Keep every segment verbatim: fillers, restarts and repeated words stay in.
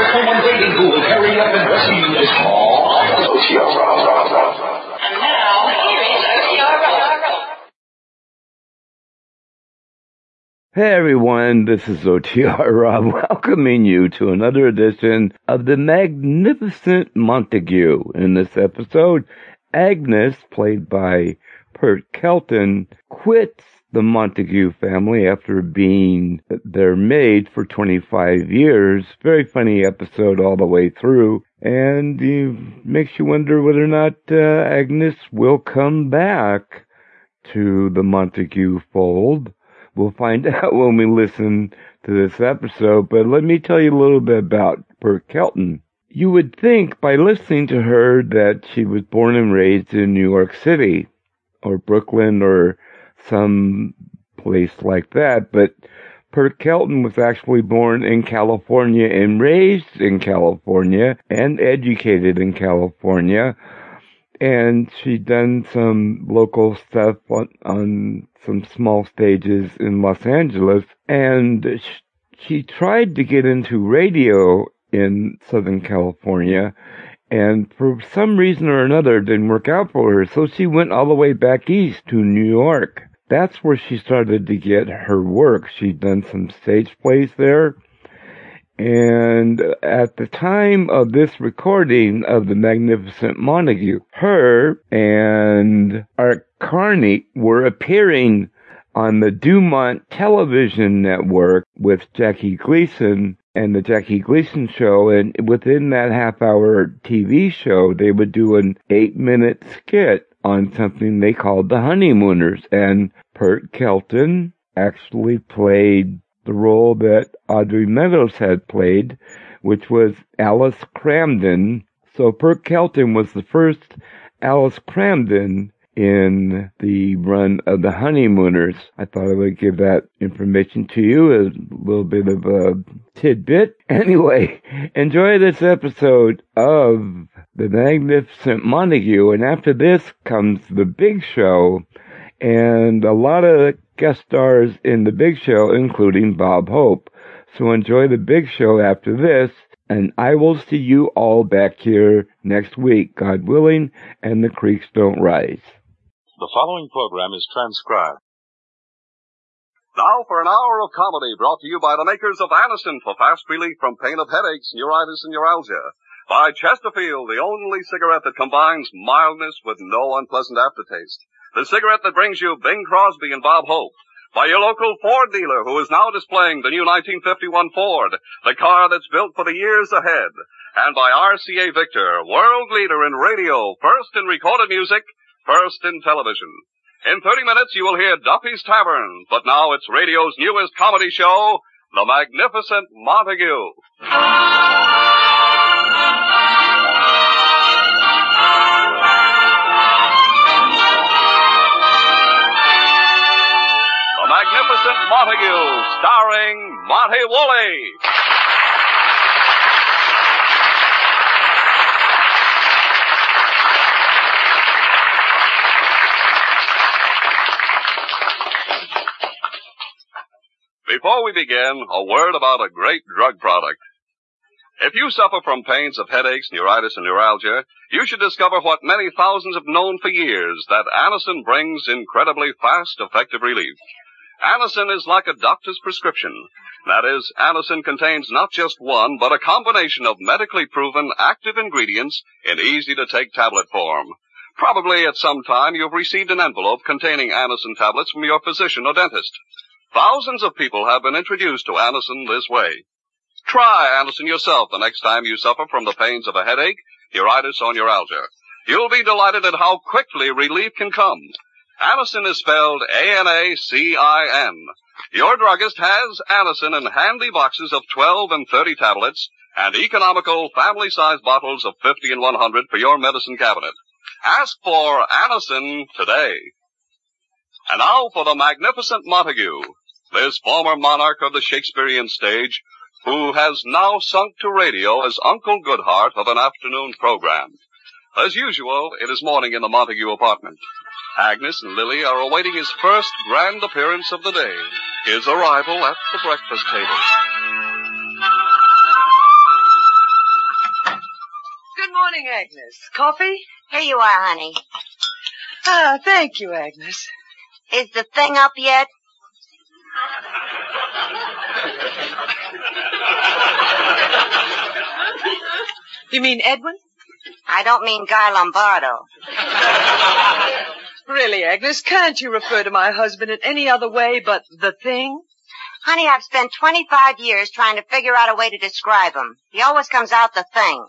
someone waiting who will hurry up and rescue you this fall. O T R Rob. And now, here is O T R Rob. Hey everyone, this is O T R Rob welcoming you to another edition of The Magnificent Montague. In this episode, Agnes, played by Pert Kelton, quits the Montague family after being their maid for twenty-five years. Very funny episode all the way through, and it makes you wonder whether or not uh, Agnes will come back to the Montague fold. We'll find out when we listen to this episode, but let me tell you a little bit about Pert Kelton. You would think by listening to her that she was born and raised in New York City or Brooklyn or some place like that, but Pert Kelton was actually born in California and raised in California and educated in California. And she'd done some local stuff on, on some small stages in Los Angeles. And sh- she tried to get into radio in Southern California. And for some reason or another, it didn't work out for her. So she went all the way back east to New York. That's where she started to get her work. She'd done some stage plays there. And at the time of this recording of The Magnificent Montague, her and Art Carney were appearing on the Dumont television network with Jackie Gleason and the Jackie Gleason Show. And within that half-hour T V show, they would do an eight-minute skit on something they called The Honeymooners. And Pert Kelton actually played the role that Audrey Meadows had played, which was Alice Cramden. So Pert Kelton was the first Alice Cramden in the run of The Honeymooners. I thought I would give that information to you, a little bit of a tidbit. Anyway, enjoy this episode of The Magnificent Montague, and after this comes The Big Show, and a lot of guest stars in The Big Show, including Bob Hope. So enjoy The Big Show after this, and I will see you all back here next week, God willing, and the creeks don't rise. The following program is transcribed. Now for an hour of comedy brought to you by the makers of Anacin for fast relief from pain of headaches, neuritis, and neuralgia. By Chesterfield, the only cigarette that combines mildness with no unpleasant aftertaste. The cigarette that brings you Bing Crosby and Bob Hope. By your local Ford dealer, who is now displaying the new nineteen fifty-one Ford, the car that's built for the years ahead. And by R C A Victor, world leader in radio, first in recorded music, first in television. In thirty minutes, you will hear Duffy's Tavern, but now it's radio's newest comedy show, The Magnificent Montague. Magnificent Montague, starring Monty Woolley. Before we begin, a word about a great drug product. If you suffer from pains of headaches, neuritis, and neuralgia, you should discover what many thousands have known for years, that Anacin brings incredibly fast, effective relief. Anacin is like a doctor's prescription. That is, Anacin contains not just one, but a combination of medically proven active ingredients in easy-to-take tablet form. Probably at some time you've received an envelope containing Anacin tablets from your physician or dentist. Thousands of people have been introduced to Anacin this way. Try Anacin yourself the next time you suffer from the pains of a headache, neuritis, or neuralgia. You'll be delighted at how quickly relief can come. Anacin is spelled A N A C I N. Your druggist has Anacin in handy boxes of twelve and thirty tablets and economical family-sized bottles of fifty and one hundred for your medicine cabinet. Ask for Anacin today. And now for the Magnificent Montague, this former monarch of the Shakespearean stage, who has now sunk to radio as Uncle Goodhart of an afternoon program. As usual, it is morning in the Montague apartment. Agnes and Lily are awaiting his first grand appearance of the day, his arrival at the breakfast table. morning, Agnes. Coffee? Here you are, honey. Ah, thank you, Agnes. Is the thing up yet? You mean Edwin? I don't mean Guy Lombardo. Really, Agnes, can't you refer to my husband in any other way but the thing? Honey, I've spent twenty-five years trying to figure out a way to describe him. He always comes out the thing.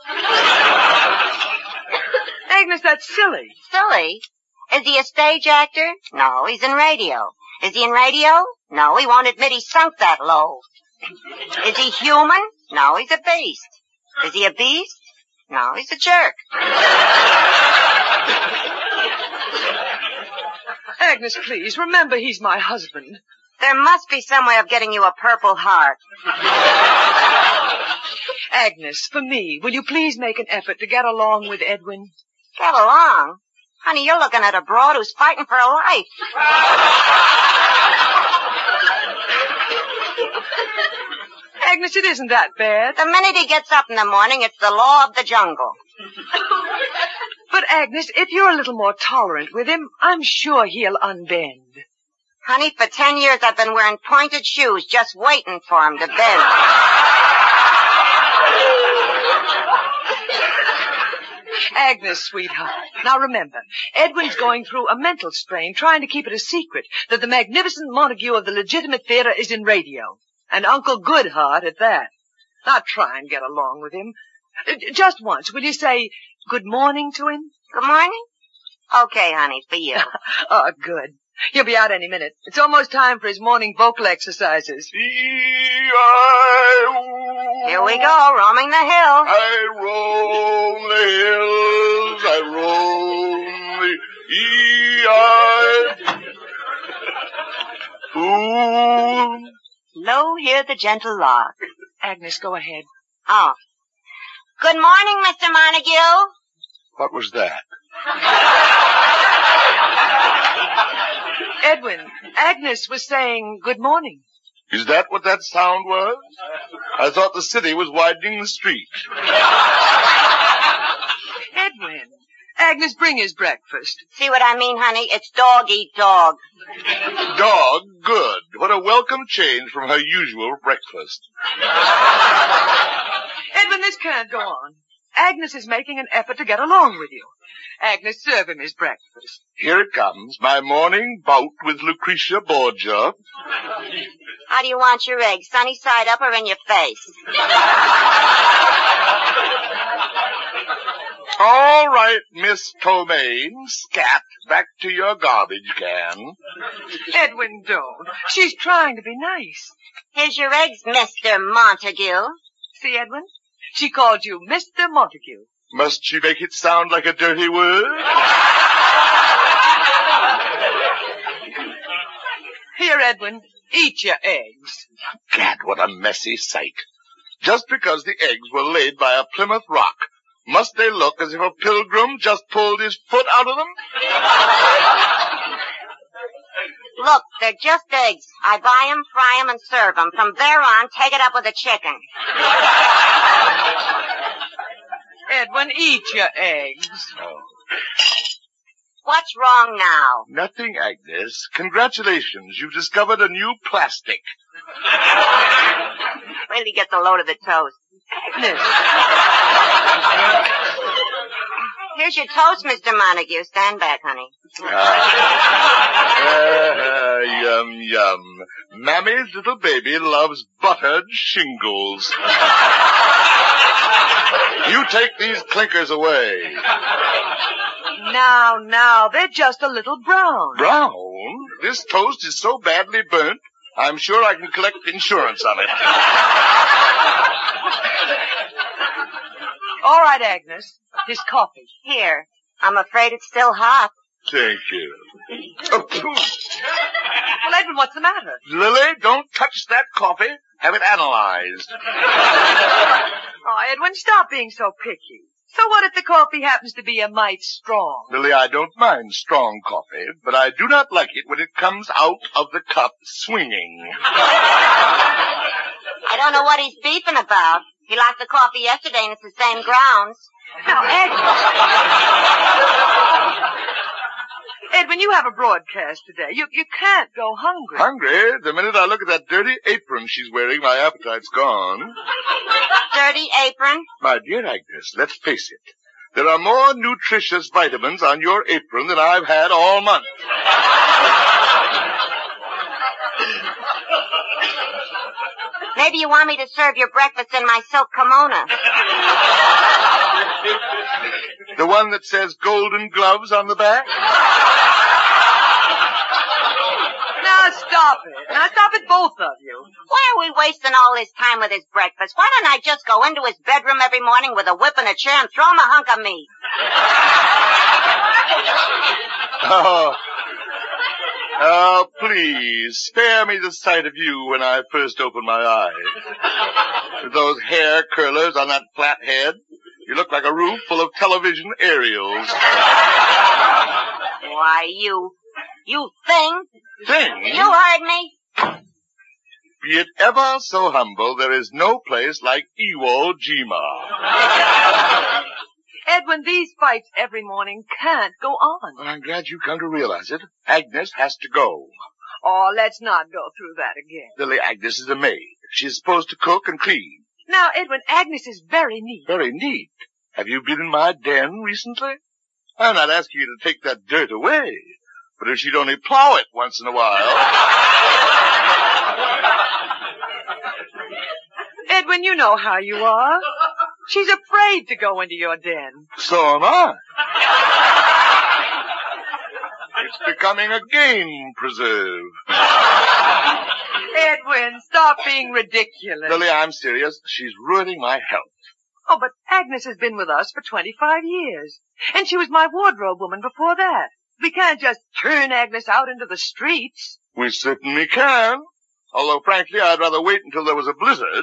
Agnes, that's silly. Silly? Is he a stage actor? No, he's in radio. Is he in radio? No, he won't admit he sunk that low. Is he human? No, he's a beast. Is he a beast? No, he's a jerk. Agnes, please, remember he's my husband. There must be some way of getting you a Purple Heart. Agnes, for me, will you please make an effort to get along with Edwin? Get along? Honey, you're looking at a broad who's fighting for her life. Agnes, it isn't that bad. The minute he gets up in the morning, it's the law of the jungle. But, Agnes, if you're a little more tolerant with him, I'm sure he'll unbend. Honey, for ten years I've been wearing pointed shoes just waiting for him to bend. Agnes, sweetheart. Now remember, Edwin's going through a mental strain trying to keep it a secret that the magnificent Montague of the legitimate theater is in radio. And Uncle Goodheart at that. Now try and get along with him. Just once, will you say good morning to him? Good morning? Okay, honey, for you. Oh, good. He'll be out any minute. It's almost time for his morning vocal exercises. Here we go, roaming the hill. I roam the hills, I roam the E I. Ooh. Lo, hear the gentle lark. Agnes, go ahead. Oh. Good morning, Mister Montague. What was that? Edwin, Agnes was saying good morning. Is that what that sound was? I thought the city was widening the street. Edwin, Agnes, bring his breakfast. See what I mean, honey? It's dog eat dog. Dog, good. What a welcome change from her usual breakfast. Edwin, this can't go on. Agnes is making an effort to get along with you. Agnes, serve him his breakfast. Here it comes, my morning bout with Lucretia Borgia. How do you want your eggs, sunny side up or in your face? All right, Miss Tomaine, scat, back to your garbage can. Edwin, don't. She's trying to be nice. Here's your eggs, Mister Montague. See, Edwin? She called you Mister Montague. Must she make it sound like a dirty word? Here, Edwin, eat your eggs. Gad, what a messy sight. Just because the eggs were laid by a Plymouth Rock, must they look as if a pilgrim just pulled his foot out of them? Look, they're just eggs. I buy 'em, fry 'em, and serve 'em. From there on, take it up with the chicken. Edwin, eat your eggs. Oh. What's wrong now? Nothing, Agnes. Congratulations, you've discovered a new plastic. Wait till you get the load of the toast. Agnes. Here's your toast, Mister Montague. Stand back, honey. Ah, uh, yum, yum. Mammy's little baby loves buttered shingles. You take these clinkers away. Now, now, they're just a little brown. Brown? This toast is so badly burnt, I'm sure I can collect insurance on it. All right, Agnes. His coffee. Here. I'm afraid it's still hot. Thank you. Oh, phew. Well, Edwin, what's the matter? Lily, don't touch that coffee. Have it analyzed. Oh, Edwin, stop being so picky. So what if the coffee happens to be a mite strong? Lily, I don't mind strong coffee, but I do not like it when it comes out of the cup swinging. I don't know what he's beefing about. He locked the coffee yesterday and it's the same grounds. Now, Edwin. Edwin, you have a broadcast today. You you can't go hungry. Hungry? The minute I look at that dirty apron she's wearing, my appetite's gone. Dirty apron? My dear Agnes, let's face it. There are more nutritious vitamins on your apron than I've had all month. Maybe you want me to serve your breakfast in my silk kimono. The one that says golden gloves on the back? Now stop it. Now stop it, both of you. Why are we wasting all this time with his breakfast? Why don't I just go into his bedroom every morning with a whip and a chair and throw him a hunk of meat? Oh. Oh, please, spare me the sight of you when I first open my eyes. With those hair curlers on that flat head, you look like a roof full of television aerials. Why, you, you thing. Thing? You heard me. Be it ever so humble, there is no place like Iwo Jima. Edwin, these fights every morning can't go on. Well, I'm glad you come to realize it. Agnes has to go. Oh, let's not go through that again. Lily, Agnes is a maid. She's supposed to cook and clean. Now, Edwin, Agnes is very neat. Very neat. Have you been in my den recently? I'm not asking you to take that dirt away, but if she'd only plow it once in a while. Edwin, you know how you are. She's afraid to go into your den. So am I. It's becoming a game preserve. Edwin, stop being ridiculous. Lily, I'm serious. She's ruining my health. Oh, but Agnes has been with us for twenty-five years. And she was my wardrobe woman before that. We can't just turn Agnes out into the streets. We certainly can. Although, frankly, I'd rather wait until there was a blizzard.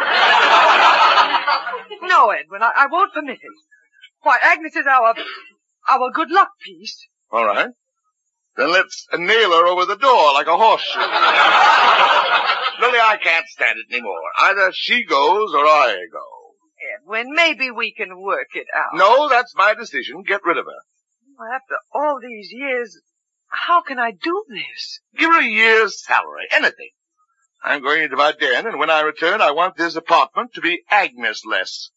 No, Edwin, I, I won't permit it. Why, Agnes is our, our good luck piece. All right. Then let's nail her over the door like a horseshoe. Lily, I can't stand it anymore. Either she goes or I go. Edwin, maybe we can work it out. No, that's my decision. Get rid of her. After all these years, how can I do this? Give her a year's salary. Anything. I'm going into my den, and when I return, I want this apartment to be Agnes-less.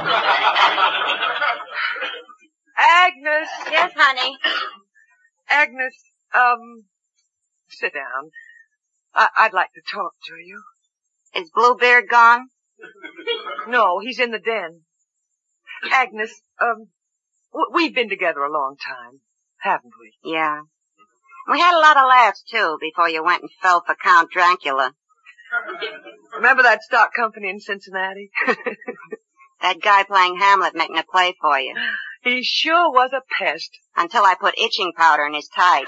Agnes! Yes, honey. Agnes, um, sit down. I- I'd like to talk to you. Is Bluebeard gone? No, he's in the den. Agnes, um, w- we've been together a long time, haven't we? Yeah. We had a lot of laughs, too, before you went and fell for Count Dracula. Remember that stock company in Cincinnati? That guy playing Hamlet making a play for you. He sure was a pest. Until I put itching powder in his tights.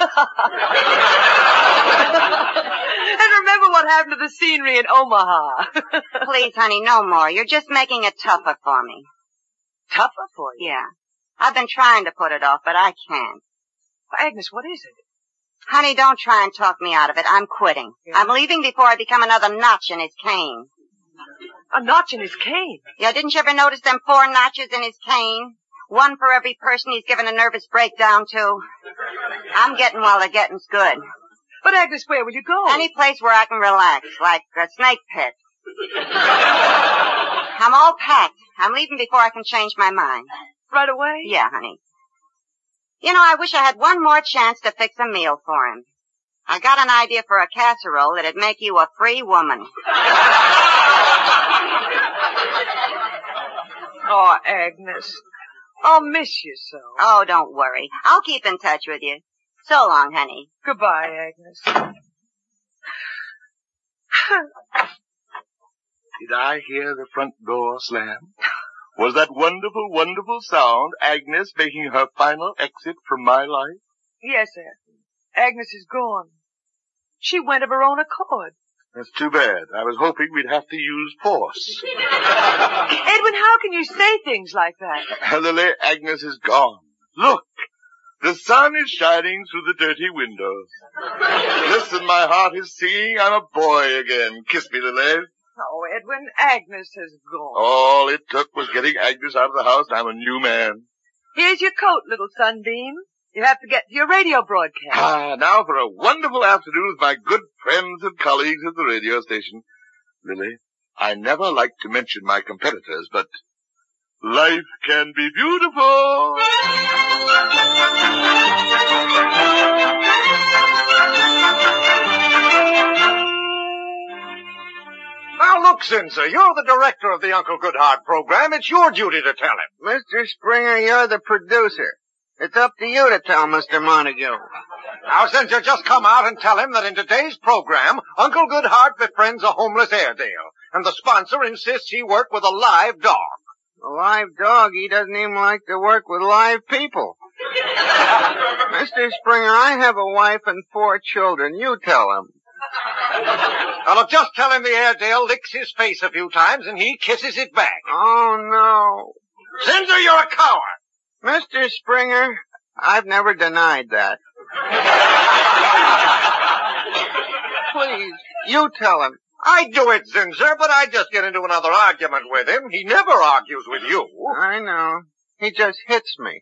And remember what happened to the scenery in Omaha. Please, honey, no more. You're just making it tougher for me. Tougher for you? Yeah. I've been trying to put it off, but I can't. Well, Agnes, what is it? Honey, don't try and talk me out of it. I'm quitting. Yeah. I'm leaving before I become another notch in his cane. A notch in his cane? Yeah, didn't you ever notice them four notches in his cane? One for every person he's given a nervous breakdown to. I'm getting while the getting's good. But Agnes, where will you go? Any place where I can relax, like a snake pit. I'm all packed. I'm leaving before I can change my mind. Right away? Yeah, honey. You know, I wish I had one more chance to fix a meal for him. I got an idea for a casserole that'd make you a free woman. Oh, Agnes. I'll miss you so. Oh, don't worry. I'll keep in touch with you. So long, honey. Goodbye, Agnes. Did I hear the front door slam? Was that wonderful, wonderful sound Agnes making her final exit from my life? Yes, Edwin. Agnes is gone. She went of her own accord. That's too bad. I was hoping we'd have to use force. Edwin, how can you say things like that? Lily, Agnes is gone. Look, the sun is shining through the dirty windows. Listen, my heart is singing I'm a boy again. Kiss me, Lily. Oh, Edwin, Agnes has gone. All it took was getting Agnes out of the house, and I'm a new man. Here's your coat, little sunbeam. You have to get to your radio broadcast. Ah, now for a wonderful afternoon with my good friends and colleagues at the radio station. Lily, I never like to mention my competitors, but life can be beautiful. Now look, Zinzer, you're the director of the Uncle Goodhart program. It's your duty to tell him. Mister Springer, you're the producer. It's up to you to tell Mister Montague. Now, Zinzer, just come out and tell him that in today's program, Uncle Goodhart befriends a homeless Airedale, and the sponsor insists he work with a live dog. A live dog? He doesn't even like to work with live people. Mister Springer, I have a wife and four children. You tell him. Now, look, just tell him the Airedale licks his face a few times and he kisses it back. Oh, no. Zinzer, you're a coward. Mister Springer, I've never denied that. Please, you tell him. I do it, Zinzer, but I just get into another argument with him. He never argues with you. I know. He just hits me.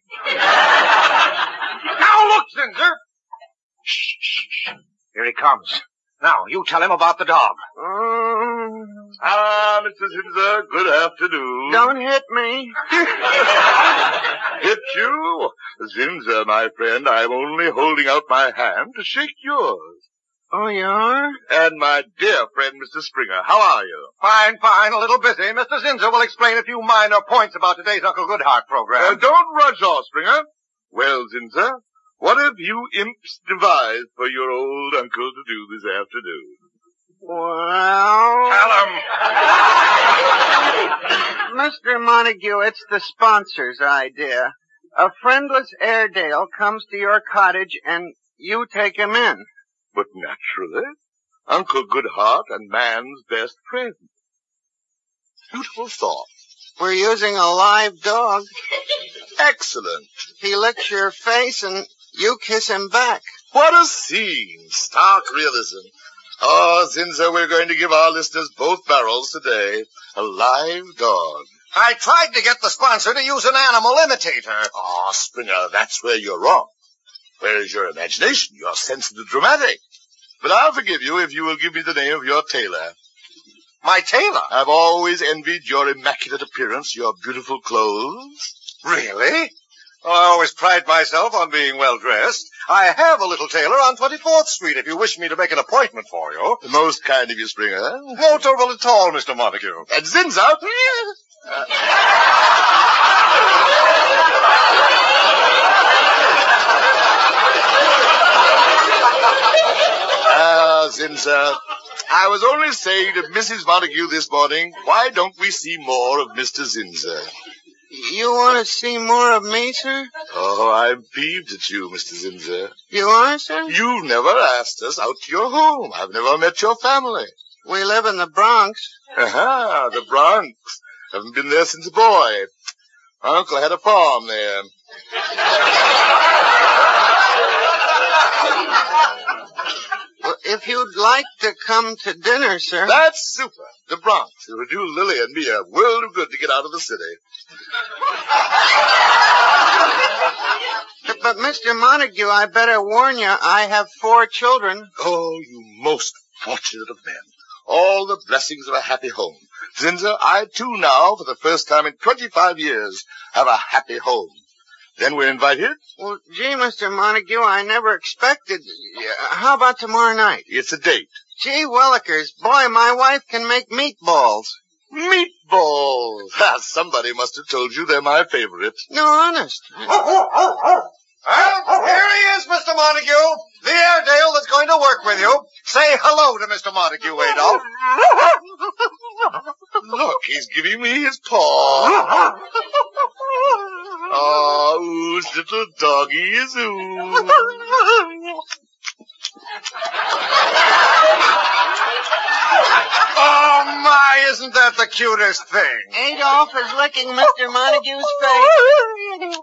Now look, Zinzer. Shh, shh, shh. Here he comes. Now, you tell him about the dog. Um, Ah, Mister Zinzer, good afternoon. don't hit me. Hit you? Zinzer, my friend, I'm only holding out my hand to shake yours. Oh, you are? And my dear friend, Mister Springer, how are you? Fine, fine, a little busy. Mister Zinzer will explain a few minor points about today's Uncle Goodhart program. Uh, don't rush off, Springer. Well, Zinzer, what have you imps devised for your old uncle to do this afternoon? Well... Tell him. Mister Montague, it's the sponsor's idea. A friendless Airedale comes to your cottage and you take him in. But naturally, Uncle Goodhart and man's best friend. Beautiful thought. We're using a live dog. Excellent. He licks your face and you kiss him back. What a scene. Stark realism. Oh, Zinzer, we're going to give our listeners both barrels today. A live dog. I tried to get the sponsor to use an animal imitator. Oh, Springer, that's where you're wrong. Where is your imagination, your sense of the dramatic? But I'll forgive you if you will give me the name of your tailor. My tailor? I've always envied your immaculate appearance, your beautiful clothes. Really? Oh, I always pride myself on being well dressed. I have a little tailor on twenty-fourth Street if you wish me to make an appointment for you. Most kind of you, Springer. No trouble at all, Mister Montague. And Zinzer. Uh, Ah, Zinzer, I was only saying to Missus Montague this morning, why don't we see more of Mister Zinzer? You want to see more of me, sir? Oh, I'm peeved at you, Mister Zinzer. You are, sir? You've never asked us out to your home. I've never met your family. We live in the Bronx. Aha, the Bronx. Haven't been there since a boy. My uncle had a farm there. Well, if you'd like to come to dinner, sir. That's super. The Bronx. It would do Lily and me a world of good to get out of the city. But, but Mister Montague, I better warn you, I have four children. Oh, you most fortunate of men. All the blessings of a happy home. Zinzer, I too now, for the first time in twenty-five years, have a happy home. Then we're invited? Well, gee, Mister Montague, I never expected... Uh, how about tomorrow night? It's a date. Gee willikers, boy, my wife can make meatballs. Meatballs! Ah, somebody must have told you they're my favorite. No, honest. Well, here he is, Mister Montague. The Airedale that's going to work with you. Say hello to Mister Montague, Adolf. Look, he's giving me his paw. Oh, whose little doggy is who? Oh, my, isn't that the cutest thing? Adolf is licking Mister Montague's face.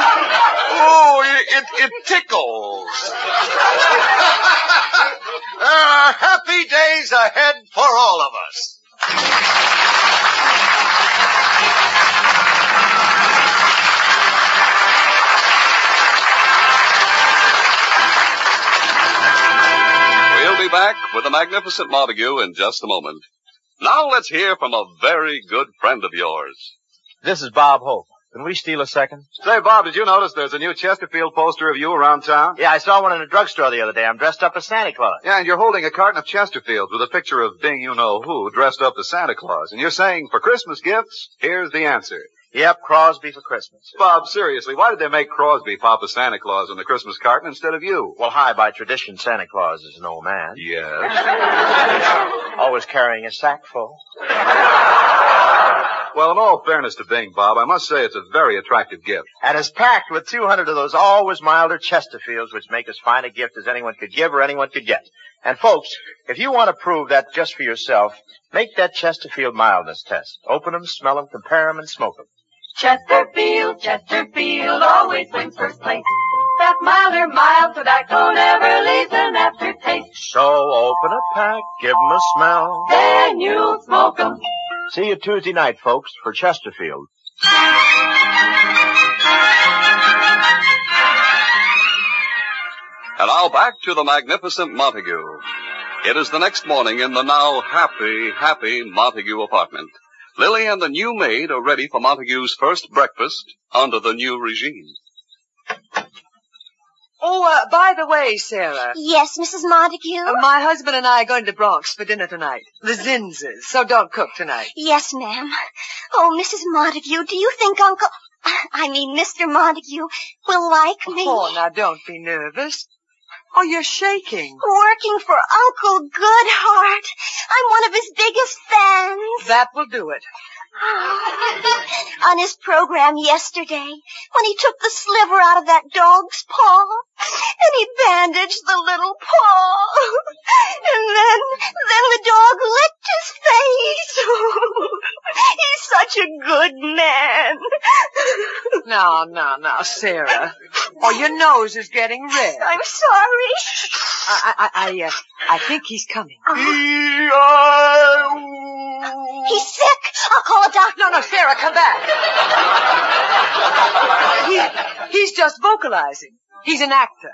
Oh, it, it, it tickles. Uh, are happy days ahead for all of us. We'll be back with the Magnificent Montague in just a moment. Now let's hear from a very good friend of yours. This is Bob Hope. Can we steal a second? Say, Bob, did you notice there's a new Chesterfield poster of you around town? Yeah, I saw one in a drugstore the other day. I'm dressed up as Santa Claus. Yeah, and you're holding a carton of Chesterfields with a picture of Bing you-know-who dressed up as Santa Claus. And you're saying, for Christmas gifts, here's the answer. Yep, Crosby for Christmas. Bob, seriously, why did they make Crosby Papa Santa Claus on the Christmas carton instead of you? Well, hi, by tradition, Santa Claus is an old man. Yes. Always carrying a sack full. Well, in all fairness to Bing, Bob, I must say it's a very attractive gift. And it's packed with two hundred of those always milder Chesterfields, which make as fine a gift as anyone could give or anyone could get. And folks, if you want to prove that just for yourself, make that Chesterfield mildness test. Open them, smell them, compare them, and smoke them. Chesterfield, Chesterfield always wins first place. That milder, mild tobacco never leaves an aftertaste. So open a pack, give 'em a smell. Then you'll smoke 'em. See you Tuesday night, folks, for Chesterfield. And now back to the Magnificent Montague. It is the next morning in the now happy, happy Montague apartment. Lily and the new maid are ready for Montague's first breakfast under the new regime. Oh, uh, by the way, Sarah. Yes, Missus Montague? Uh, my husband and I are going to Bronx for dinner tonight. The Zinzes, so don't cook tonight. Yes, ma'am. Oh, Missus Montague, do you think Uncle... I mean, Mister Montague will like me? Oh, now don't be nervous. Oh, you're shaking. Working for Uncle Goodheart. I'm one of his biggest fans. That will do it. On his program yesterday, when he took the sliver out of that dog's paw, and he bandaged the little paw, and then, then the dog licked his face. He's such a good man. Now, now, now, Sarah. Oh, your nose is getting red. I'm sorry. I, I, I, uh, I think he's coming. Uh-huh. He's sick. I'll call a doctor. No, no, Sarah, come back. he, he's just vocalizing. He's an actor.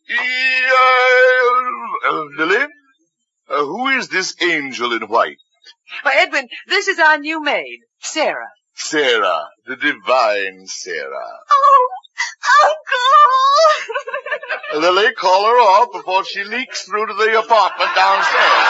Uh, Lily, uh, who is this angel in white? Well, Edwin, this is our new maid, Sarah. Sarah, the divine Sarah. Oh, Uncle! Lily, call her off before she leaks through to the apartment downstairs.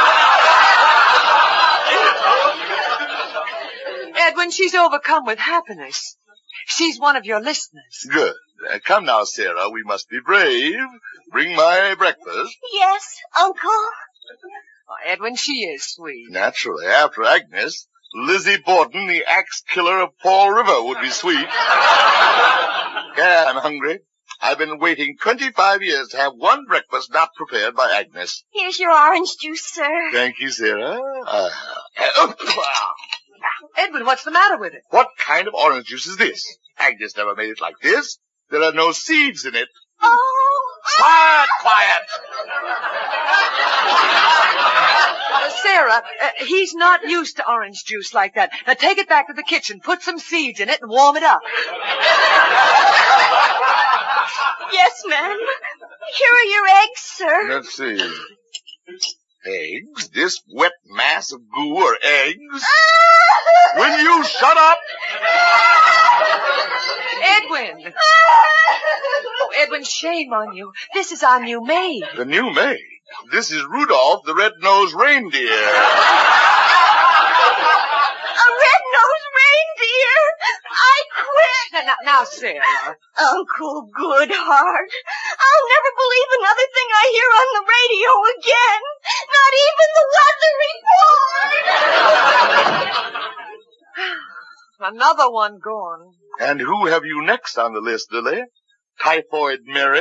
Edwin, she's overcome with happiness. She's one of your listeners. Good. Uh, come now, Sarah, we must be brave. Bring my breakfast. Yes, Uncle. Oh, Edwin, she is sweet. Naturally, after Agnes, Lizzie Borden, the axe killer of Fall River, would be sweet. Yeah, I'm hungry. I've been waiting twenty-five years to have one breakfast not prepared by Agnes. Here's your orange juice, sir. Thank you, Sarah. Uh, uh, Edwin, what's the matter with it? What kind of orange juice is this? Agnes never made it like this. There are no seeds in it. Oh. Quiet, quiet. Uh, Sarah, uh, he's not used to orange juice like that. Now take it back to the kitchen, put some seeds in it, and warm it up. Yes, ma'am. Here are your eggs, sir. Let's see. Eggs? This wet mass of goo are eggs? Will you shut up? Edwin! Oh, Edwin, shame on you. This is our new maid. The new maid? This is Rudolph the red-nosed reindeer. A red-nosed reindeer? I quit. Now, now, now, Sarah. Uncle Goodheart, I'll never believe another thing I hear on the radio again. Not even the weather report. Another one gone. And who have you next on the list, Lily? Typhoid Mary?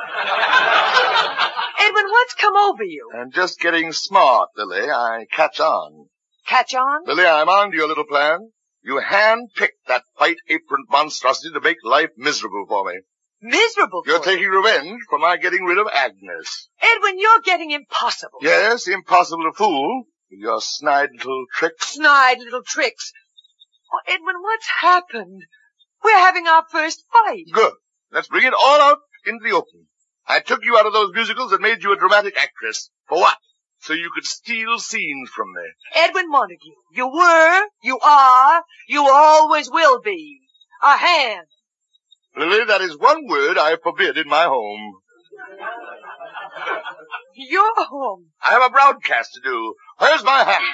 Edwin, what's come over you? I'm just getting smart, Lily. I catch on. Catch on? Lily, I'm on to your little plan. You hand-picked that white-aproned monstrosity to make life miserable for me. miserable for You're you. taking revenge for my getting rid of Agnes. Edwin, you're getting impossible. Yes, impossible to fool with your snide little tricks. Snide little tricks. Oh, Edwin, what's happened? We're having our first fight. Good. Let's bring it all out into the open. I took you out of those musicals and made you a dramatic actress. For what? So you could steal scenes from me. Edwin Montague, you were, you are, you always will be a hand. Lily, that is one word I forbid in my home. Your home. I have a broadcast to do. Where's my hat?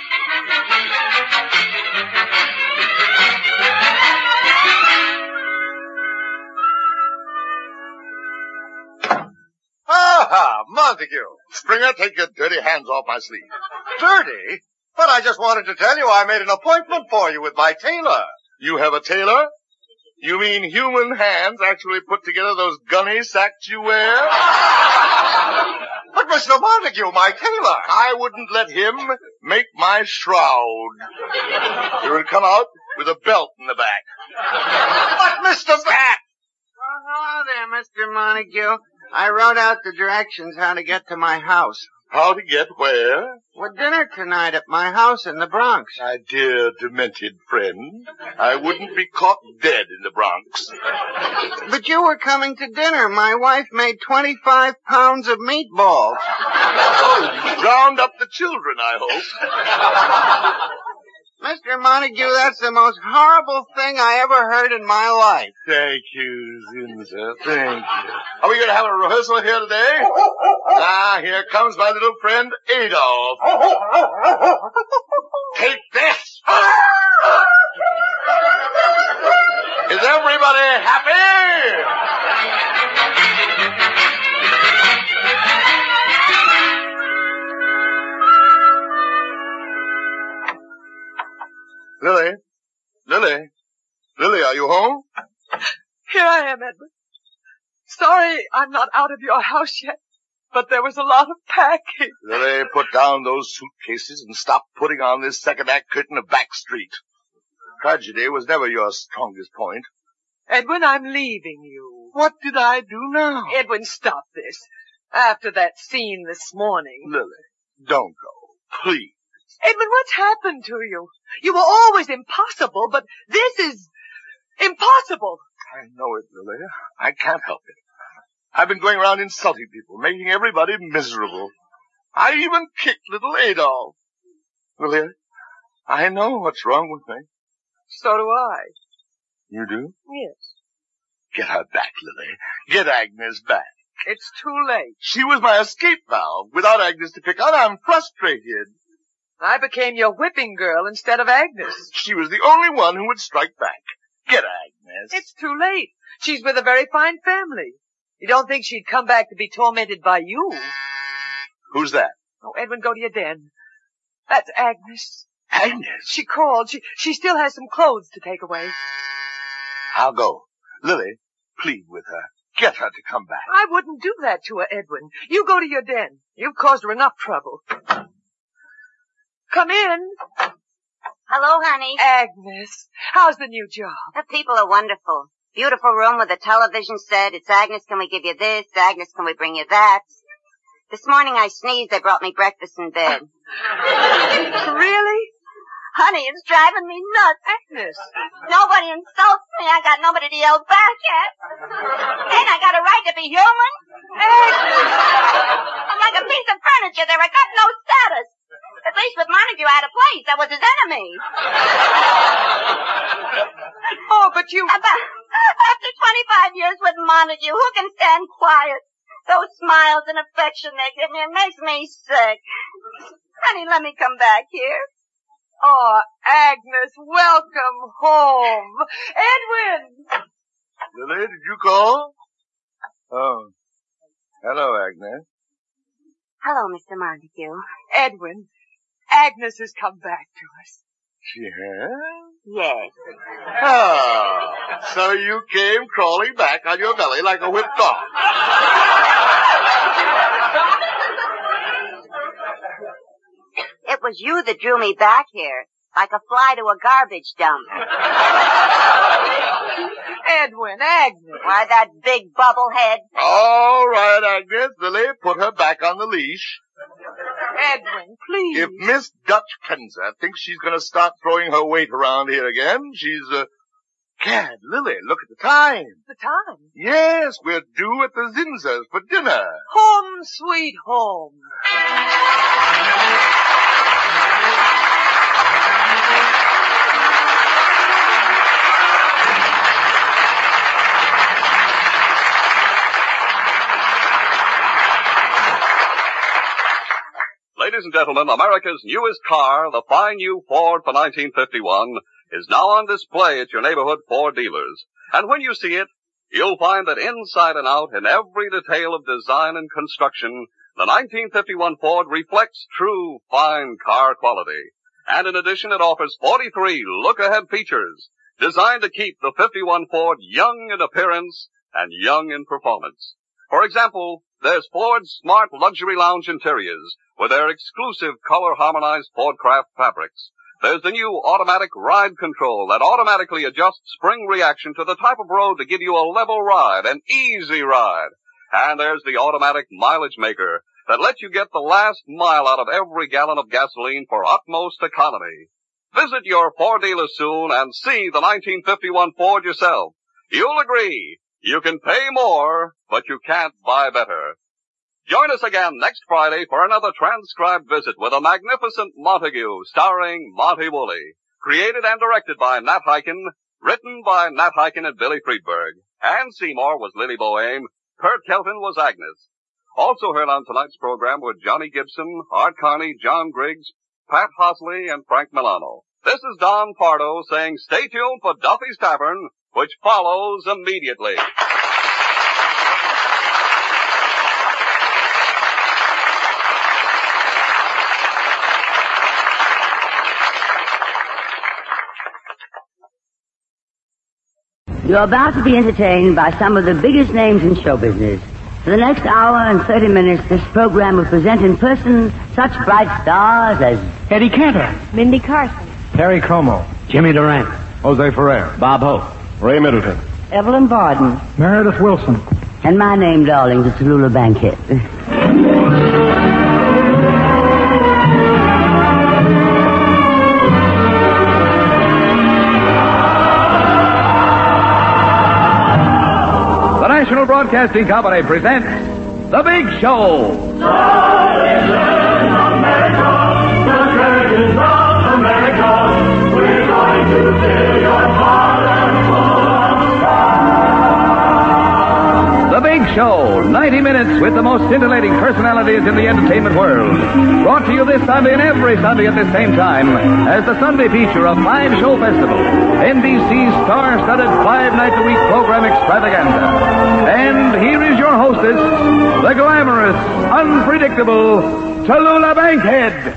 Ah, Montague. Springer, take your dirty hands off my sleeve. Dirty? But I just wanted to tell you I made an appointment for you with my tailor. You have a tailor? You mean human hands actually put together those gunny sacks you wear? But Mister Montague, my tailor. I wouldn't let him make my shroud. He would come out with a belt in the back. But Mister Scat! Oh, hello there, Mister Montague. I wrote out the directions how to get to my house. How to get where? We're dinner tonight at my house in the Bronx. My dear demented friend, I wouldn't be caught dead in the Bronx. But you were coming to dinner. My wife made twenty-five pounds of meatballs. Oh, you drowned up the children, I hope. Mister Montague, that's the most horrible thing I ever heard in my life. Thank you, Zinza. Thank you. Are we going to have a rehearsal here today? Ah, here comes my little friend Adolf. Take this! Is everybody happy? Lily? Lily? Lily, are you home? Here I am, Edwin. Sorry I'm not out of your house yet, but there was a lot of packing. Lily, put down those suitcases and stop putting on this second act curtain of Backstreet. Tragedy was never your strongest point. Edwin, I'm leaving you. What did I do now? Edwin, stop this. After that scene this morning. Lily, don't go. Please. Edwin, what's happened to you? You were always impossible, but this is impossible. I know it, Lily. I can't help it. I've been going around insulting people, making everybody miserable. I even kicked little Adolf. Lily, I know what's wrong with me. So do I. You do? Yes. Get her back, Lily. Get Agnes back. It's too late. She was my escape valve. Without Agnes to pick on, I'm frustrated. I became your whipping girl instead of Agnes. She was the only one who would strike back. Get Agnes. It's too late. She's with a very fine family. You don't think she'd come back to be tormented by you? Who's that? Oh, Edwin, go to your den. That's Agnes. Agnes? She called. She, she still has some clothes to take away. I'll go. Lily, plead with her. Get her to come back. I wouldn't do that to her, Edwin. You go to your den. You've caused her enough trouble. Come in. Hello, honey. Agnes, how's the new job? The people are wonderful. Beautiful room with a television set. It's Agnes, can we give you this? Agnes, can we bring you that? This morning I sneezed. They brought me breakfast in bed. Really? Honey, it's driving me nuts. Agnes. Nobody insults me. I got nobody to yell back at. And I got a right to be human. Agnes. I'm like a piece of furniture there. I got no status. At least with Montague I had a place. I was his enemy. Oh, but you... About, after twenty-five years with Montague, who can stand quiet? Those smiles and affection they give me, it makes me sick. Honey, let me come back here. Oh, Agnes, welcome home. Edwin! Lily, did you call? Oh. Hello, Agnes. Hello, Mister Montague. Edwin, Agnes has come back to us. She has? Yes. Oh, so you came crawling back on your belly like a whipped dog. It was you that drew me back here. Like a fly to a garbage dump. Edwin, Agnes. Why, that big bubble head. All right, Agnes, Lily, put her back on the leash. Edwin, please. If Miss Dutch Kenza thinks she's going to start throwing her weight around here again, she's, uh... Gad, Lily, look at the time. The time? Yes, we're due at the Zinzas for dinner. Home, sweet home. Ladies and gentlemen, America's newest car, the fine new Ford for nineteen fifty-one, is now on display at your neighborhood Ford dealers. And when you see it, you'll find that inside and out, in every detail of design and construction, the nineteen fifty-one Ford reflects true fine car quality. And in addition, it offers forty-three look-ahead features designed to keep the fifty-one Ford young in appearance and young in performance. For example, there's Ford's smart luxury lounge interiors with their exclusive color-harmonized Fordcraft fabrics. There's the new automatic ride control that automatically adjusts spring reaction to the type of road to give you a level ride, an easy ride. And there's the automatic mileage maker that lets you get the last mile out of every gallon of gasoline for utmost economy. Visit your Ford dealer soon and see the nineteen fifty-one Ford yourself. You'll agree. You can pay more, but you can't buy better. Join us again next Friday for another transcribed visit with a magnificent Montague starring Monty Woolley. Created and directed by Nat Hiken, written by Nat Hiken and Billy Friedberg. Ann Seymour was Lily Boehm. Kurt Kelton was Agnes. Also heard on tonight's program were Johnny Gibson, Art Carney, John Griggs, Pat Hosley, and Frank Milano. This is Don Pardo saying stay tuned for Duffy's Tavern, which follows immediately. You're about to be entertained by some of the biggest names in show business. For the next hour and thirty minutes, this program will present in person such bright stars as Eddie Cantor, Mindy Carson, Terry Como, Jimmy Durant, Jose Ferrer, Bob Hope, Ray Middleton, Evelyn Barden, Meredith Wilson, and my name, darling, is Tallulah Bankhead. National Broadcasting Company presents The Big Show. America, the treasures of America, we're going to fill your heart and full of The Big Show, ninety minutes with the most scintillating personalities in the entertainment world. Brought to you this Sunday and every Sunday at the same time as the Sunday feature of Five Show Festival, N B C's star-studded five-night-a-week program extravaganza. And here is your hostess, the glamorous, unpredictable Tallulah Bankhead.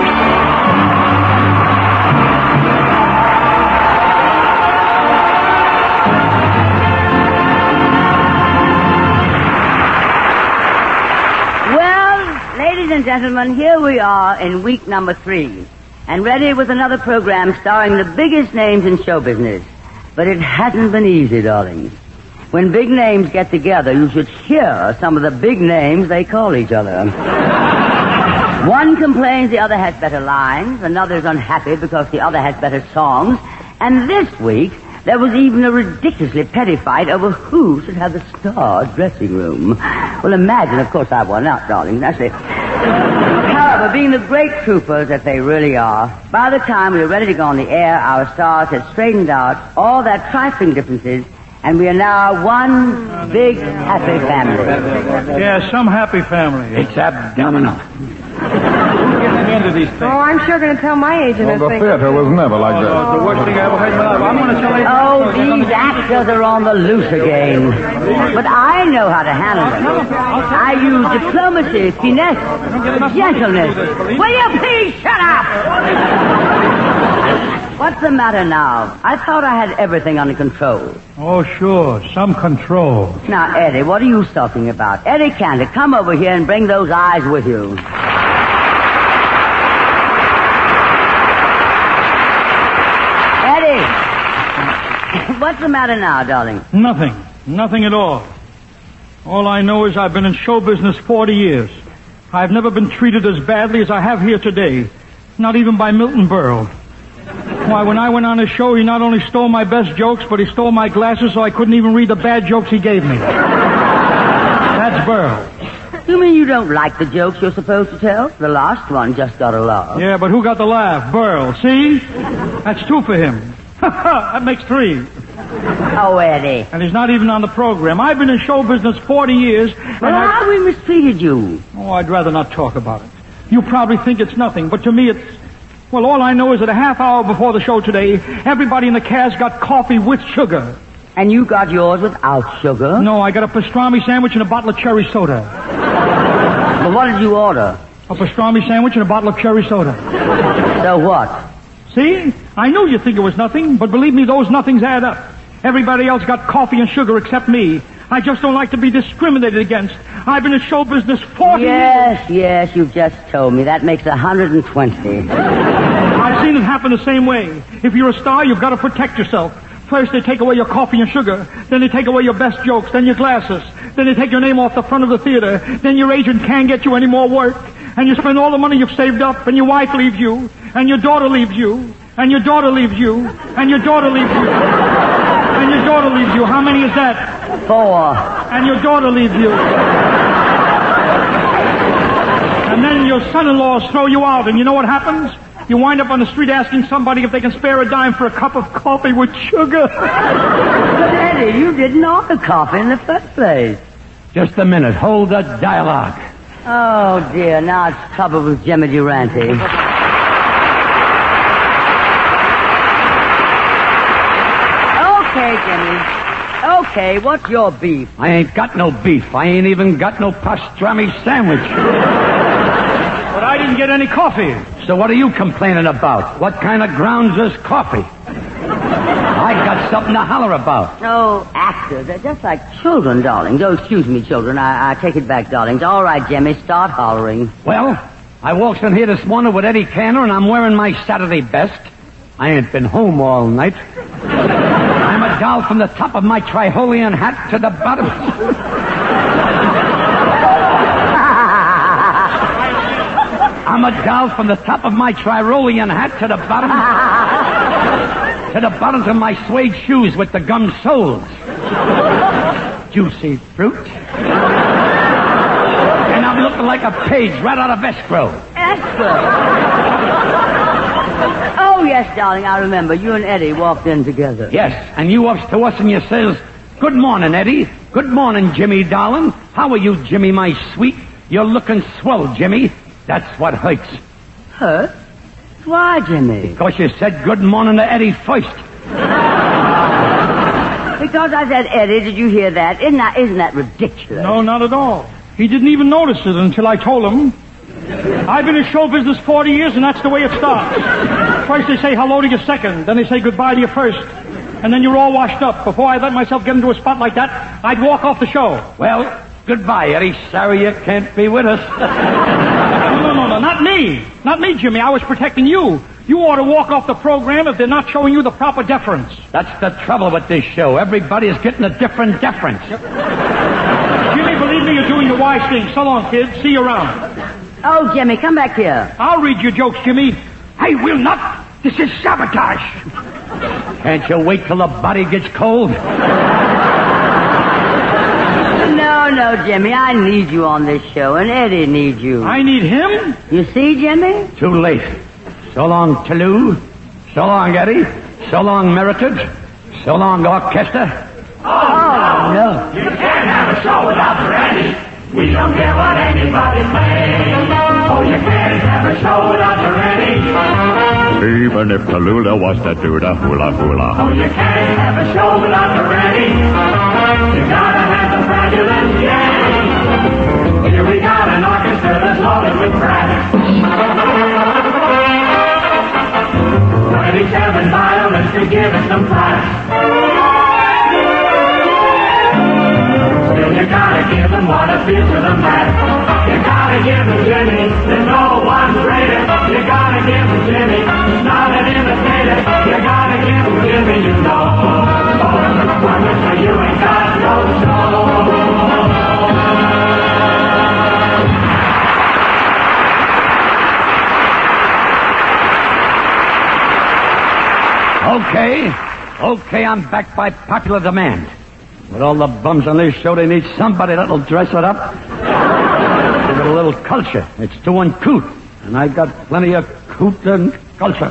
Well, ladies and gentlemen, here we are in week number three, and ready with another program starring the biggest names in show business. But it hasn't been easy, darling. When big names get together, you should hear some of the big names they call each other. One complains the other has better lines, another's unhappy because the other has better songs, and this week there was even a ridiculously petty fight over who should have the star dressing room. Well, imagine, of course, I won out, darling, naturally. However, being the great troopers that they really are, by the time we were ready to go on the air, our stars had straightened out all their trifling differences, and we are now one big happy family. Yeah, some happy family. It's abdominal. Who's getting into these things? Oh, I'm sure going to tell my agent. Well, the theater was never like that. Oh, the worst thing I ever heard in my life. I'm going to tell you. Oh, these actors are on the loose again. But I know how to handle them. I use diplomacy, finesse, gentleness. Will you please shut up? What's the matter now? I thought I had everything under control. Oh, sure. Some control. Now, Eddie, what are you talking about? Eddie Cantor, come over here and bring those eyes with you. what's the matter now, darling? Nothing. Nothing at all. All I know is I've been in show business forty years. I've never been treated as badly as I have here today. Not even by Milton Berle. Why, when I went on his show, he not only stole my best jokes, but he stole my glasses so I couldn't even read the bad jokes he gave me. That's Berle. You mean you don't like the jokes you're supposed to tell? The last one just got a laugh. Yeah, but who got the laugh? Berle. See? That's two for him. That makes three. Oh, Eddie. And he's not even on the program. I've been in show business forty years. Well, and how I... we mistreated you? Oh, I'd rather not talk about it. You probably think it's nothing, but to me it's... Well, all I know is that a half hour before the show today, everybody in the cast got coffee with sugar. And you got yours without sugar? No, I got a pastrami sandwich and a bottle of cherry soda. Well, what did you order? A pastrami sandwich and a bottle of cherry soda. So what? See? I knew you'd think it was nothing, but believe me, those nothings add up. Everybody else got coffee and sugar except me. I just don't like to be discriminated against. I've been in show business forty yes, years. Yes, yes, you've just told me. That makes one hundred twenty. I've seen it happen the same way. If you're a star, you've got to protect yourself. First they take away your coffee and sugar, then they take away your best jokes, then your glasses, then they take your name off the front of the theater, then your agent can't get you any more work, and you spend all the money you've saved up, and your wife leaves you, and your daughter leaves you, and your daughter leaves you, and your daughter leaves you, and your daughter leaves you. How many is that? Four. And your daughter leaves you. And then your son-in-laws throw you out, and you know what happens? You wind up on the street asking somebody if they can spare a dime for a cup of coffee with sugar. But Eddie, you didn't order coffee in the first place. Just a minute. Hold the dialogue. Oh, dear. Now it's trouble with Jimmy Durante. Okay, Jimmy. Okay, what's your beef? I ain't got no beef. I ain't even got no pastrami sandwich. But I didn't get any coffee. So what are you complaining about? What kind of grounds is coffee? I got something to holler about. Oh, actors. They're just like children, darlings. Oh, excuse me, children. I, I take it back, darlings. All right, Jimmy, start hollering. Well, I walked in here this morning with Eddie Cantor, and I'm wearing my Saturday best. I ain't been home all night. I'm a doll from the top of my Triholian hat to the bottom. I'm a doll from the top of my Triholian hat to the bottom. To the bottoms of my suede shoes with the gum soles. Juicy fruit. And I'm looking like a page right out of escrow. Escrow? Oh, yes, darling, I remember. You and Eddie walked in together. Yes, and you ups to us and you says, "Good morning, Eddie. Good morning, Jimmy, darling. How are you, Jimmy, my sweet? You're looking swell, Jimmy." That's what hurts. Hurt? Why, Jimmy? Because you said good morning to Eddie first. Because I said Eddie, did you hear that? Isn't that, isn't that ridiculous? No, not at all. He didn't even notice it until I told him. I've been in show business forty years, and that's the way it starts. First they say hello to you second, then they say goodbye to you first, and then you're all washed up. Before I let myself get into a spot like that, I'd walk off the show. Well, goodbye, Eddie. Sorry you can't be with us. No, no, no, not me. Not me, Jimmy. I was protecting you. You ought to walk off the program if they're not showing you the proper deference. That's the trouble with this show. Everybody's getting a different deference. Jimmy, believe me, you're doing the wise thing. So long, kid. See you around. Oh, Jimmy, come back here. I'll read your jokes, Jimmy. I will not. This is sabotage. Can't you wait till the body gets cold? No, no, Jimmy, I need you on this show, and Eddie needs you. I need him? You see, Jimmy? Too late. So long, Toulouse. So long, Eddie. So long, Meritage. So long, orchestra. Oh, no. You can't have a show without the Eddie. We don't care what anybody thinks. Oh, you can't have a show without the Eddie. Even if Tallulah was to do the hula hula. Oh, you can't have a show without the Eddie. You gotta have the fabulous Eddie. Here we got an orchestra that's loaded with brass. Twenty-seven violins to give us some class. Still, you gotta give them what appeals to the mass. You gotta give them Jimmy, there's no one greater. You gotta give them Jimmy, not an imitator. You gotta give them Jimmy, you know. Oh, Okay. Okay, I'm back by popular demand. With all the bums on this show, they need somebody that'll dress it up. Give it a little culture. It's too uncouth. And I got plenty of coot and culture.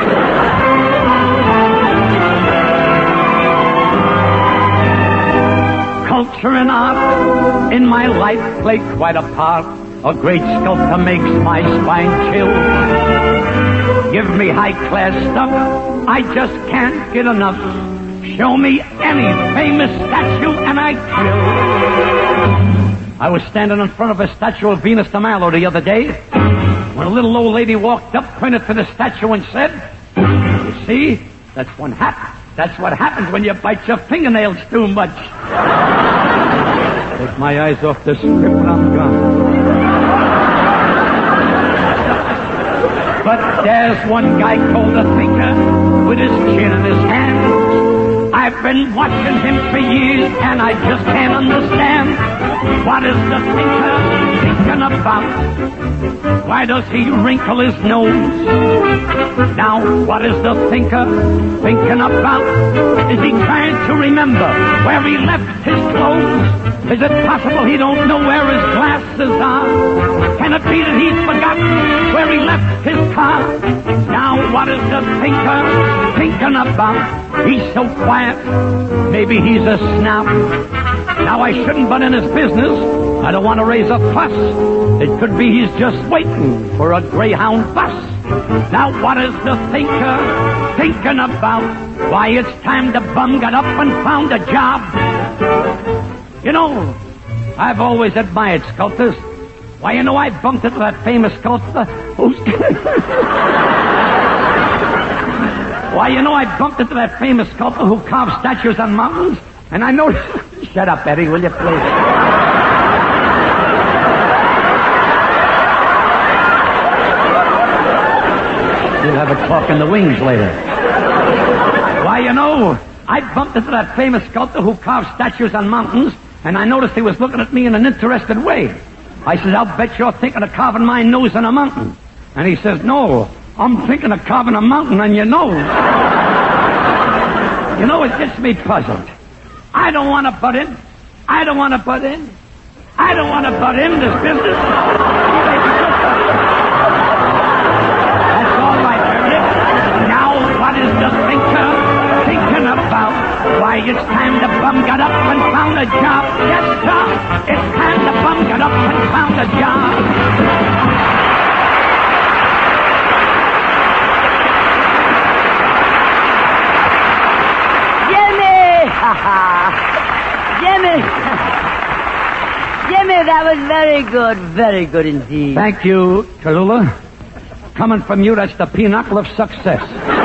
Culture and art in my life play quite a part. A great sculptor makes my spine chill. Give me high-class stuff, I just can't get enough. Show me any famous statue and I thrill. I was standing in front of a statue of Venus de Milo the other day when a little old lady walked up, pointed to the statue and said, "You see, that's one hap- That's what happens when you bite your fingernails too much." Take my eyes off the script and I'm gone. But there's one guy called a thinker with his chin in his hand. I've been watching him for years and I just can't understand. What is the thinker thinking about? Why does he wrinkle his nose? Now, what is the thinker thinking about? Is he trying to remember where he left his clothes? Is it possible he don't know where his glasses are? Can it be that he's forgotten where he left his car? Now, what is the thinker thinking about? He's so quiet. Maybe he's a snob. Now, I shouldn't butt in his business. I don't want to raise a fuss. It could be he's just waiting for a Greyhound bus. Now, what is the thinker thinking about? Why, it's time the bum got up and found a job. You know, I've always admired sculptors. Why, you know, I bumped into that famous sculptor who's... Why, you know, I bumped into that famous sculptor who carved statues on mountains, and I noticed... Shut up, Eddie, will you please? We'll have a talk in the wings later. Why, you know, I bumped into that famous sculptor who carved statues on mountains, and I noticed he was looking at me in an interested way. I said, "I'll bet you're thinking of carving my nose on a mountain." And he says, "No, I'm thinking of carving a mountain on your nose." You know, it gets me puzzled. I don't want to butt in. I don't want to butt in. I don't want to butt in this business. That's all right, Meredith. Now, what is the thinker thinking about? Why, it's time the bum got up and found a job. Yes, sir. It's time the bum got up and found a job. Jimmy! Jimmy! Jimmy, that was very good. Very good indeed. Thank you, Tallulah. Coming from you, that's the pinnacle of success.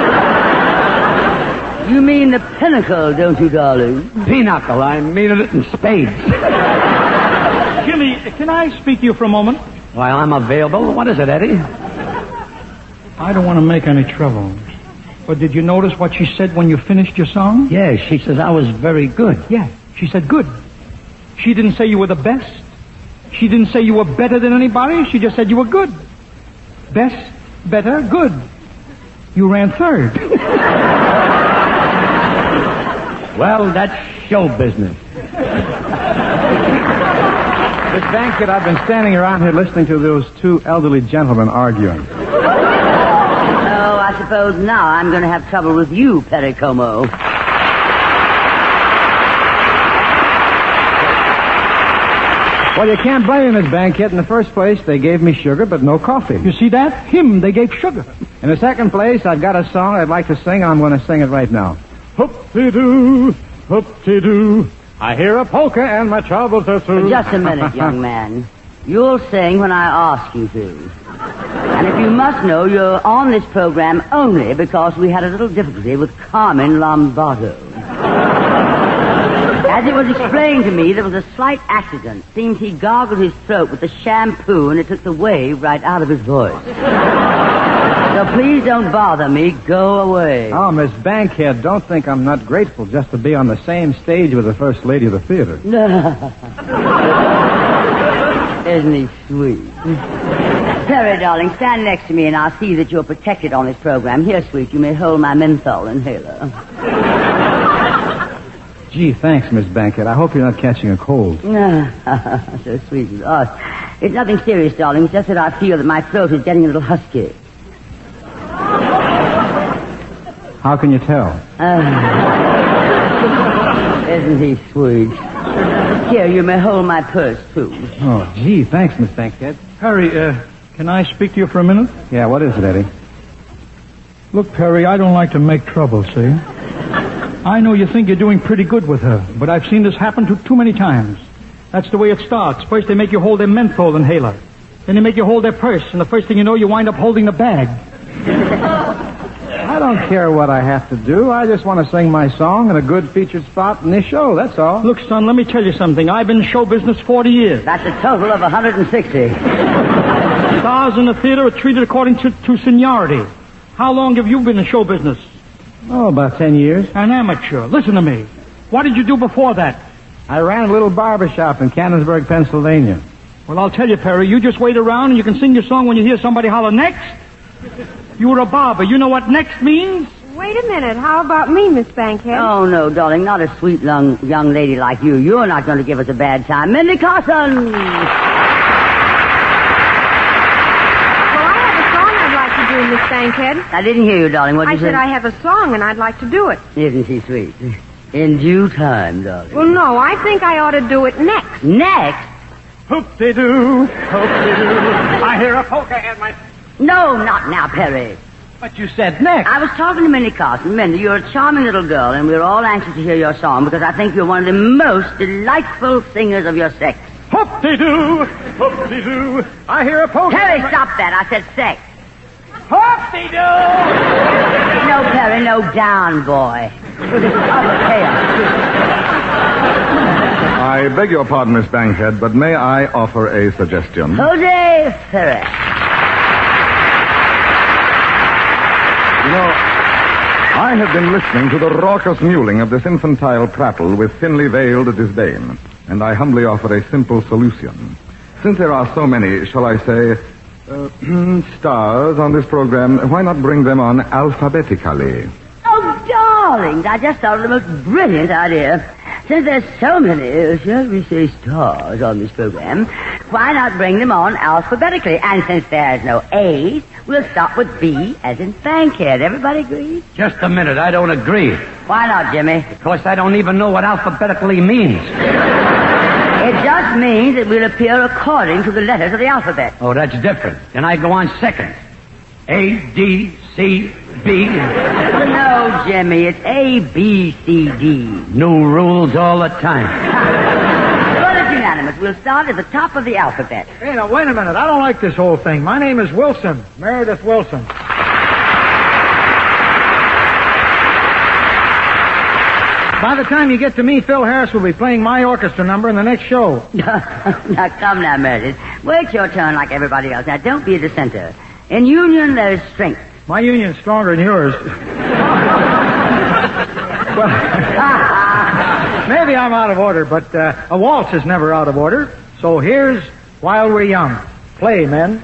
You mean the pinnacle, don't you, darling? Pinnacle. I mean it in spades. Jimmy, can I speak to you for a moment? Why, I'm available. What is it, Eddie? I don't want to make any trouble. But did you notice what she said when you finished your song? Yeah, she says I was very good. Yeah, she said good. She didn't say you were the best. She didn't say you were better than anybody. She just said you were good. Best, better, good. You ran third. Well, that's show business. Miss Bankett, I've been standing around here listening to those two elderly gentlemen arguing. Oh, I suppose now I'm going to have trouble with you, Perry Como. Well, you can't blame me, Miss Bankett. In the first place, they gave me sugar, but no coffee. You see that? Him, they gave sugar. In the second place, I've got a song I'd like to sing. I'm going to sing it right now. Hoop-de-doo, hoop-de-doo. I hear a polka and my troubles are through. Just a minute, young man. You'll sing when I ask you to. And if you must know, you're on this program only because we had a little difficulty with Carmen Lombardo. As it was explained to me, there was a slight accident. Seems he gargled his throat with the shampoo and it took the wave right out of his voice. So please don't bother me. Go away. Oh, Miss Bankhead, don't think I'm not grateful just to be on the same stage with the First Lady of the theater. Isn't he sweet? Perry, darling, stand next to me and I'll see that you're protected on this program. Here, sweet, you may hold my menthol inhaler. Gee, thanks, Miss Bankhead. I hope you're not catching a cold. No, so sweet as us. It's nothing serious, darling. It's just that I feel that my throat is getting a little husky. How can you tell? Uh, isn't he sweet? Here, you may hold my purse, too. Oh, gee, thanks, Miss Bankhead. Perry, uh, can I speak to you for a minute? Yeah, what is it, Eddie? Look, Perry, I don't like to make trouble, see? I know you think you're doing pretty good with her, but I've seen this happen to too many times. That's the way it starts. First they make you hold their menthol inhaler. Then they make you hold their purse, and the first thing you know, you wind up holding the bag. I don't care what I have to do. I just want to sing my song in a good featured spot in this show, that's all. Look, son, let me tell you something. I've been in show business forty years. That's a total of one hundred sixty. Stars in the theater are treated according to, to seniority. How long have you been in show business? Oh, about ten years. An amateur. Listen to me. What did you do before that? I ran a little barber shop in Cannonsburg, Pennsylvania. Well, I'll tell you, Perry, you just wait around and you can sing your song when you hear somebody holler next. You were a barber. You know what next means? Wait a minute. How about me, Miss Bankhead? Oh, no, darling. Not a sweet young, young lady like you. You're not going to give us a bad time. Mindy Carson! Miss Bankhead. I didn't hear you, darling. What did I you say? said I have a song and I'd like to do it. Isn't she sweet? In due time, darling. Well, no, I think I ought to do it next. Next? Hoop-de-doo, hoop-de-doo. I hear a polka and my... No, not now, Perry. But you said next. I was talking to Mindy Carson. Mindy, you're a charming little girl, and we're all anxious to hear your song because I think you're one of the most delightful singers of your sex. Hoop-de-doo, hoop-de-doo. I hear a polka... Perry, stop that. I said sex. Hoop-de-doo! No, Perry, no, down, boy. I beg your pardon, Miss Bankhead, but may I offer a suggestion? Jose Ferrer. You know, I have been listening to the raucous mewling of this infantile prattle with thinly veiled disdain, and I humbly offer a simple solution. Since there are so many, shall I say... Uh, stars on this program, why not bring them on alphabetically? Oh, darlings, I just thought of the most brilliant idea. Since there's so many, uh, shall we say, stars on this program, why not bring them on alphabetically? And since there's no A's, we'll start with B as in Bankhead. Everybody agree? Just a minute, I don't agree. Why not, Jimmy? Because I don't even know what alphabetically means. It just means that we'll appear according to the letters of the alphabet. Oh, that's different. Then I go on second. A, D, C, B. No, Jimmy, it's A, B, C, D. New rules all the time. Well, it's unanimous. We'll start at the top of the alphabet. Hey, now, wait a minute. I don't like this whole thing. My name is Wilson. Meredith Wilson. By the time you get to me, Phil Harris will be playing my orchestra number in the next show. Now, come now, Meredith. Wait your turn like everybody else. Now, don't be a dissenter. In union, there's strength. My union's stronger than yours. Well, maybe I'm out of order, but uh, a waltz is never out of order. So here's While We're Young. Play, men.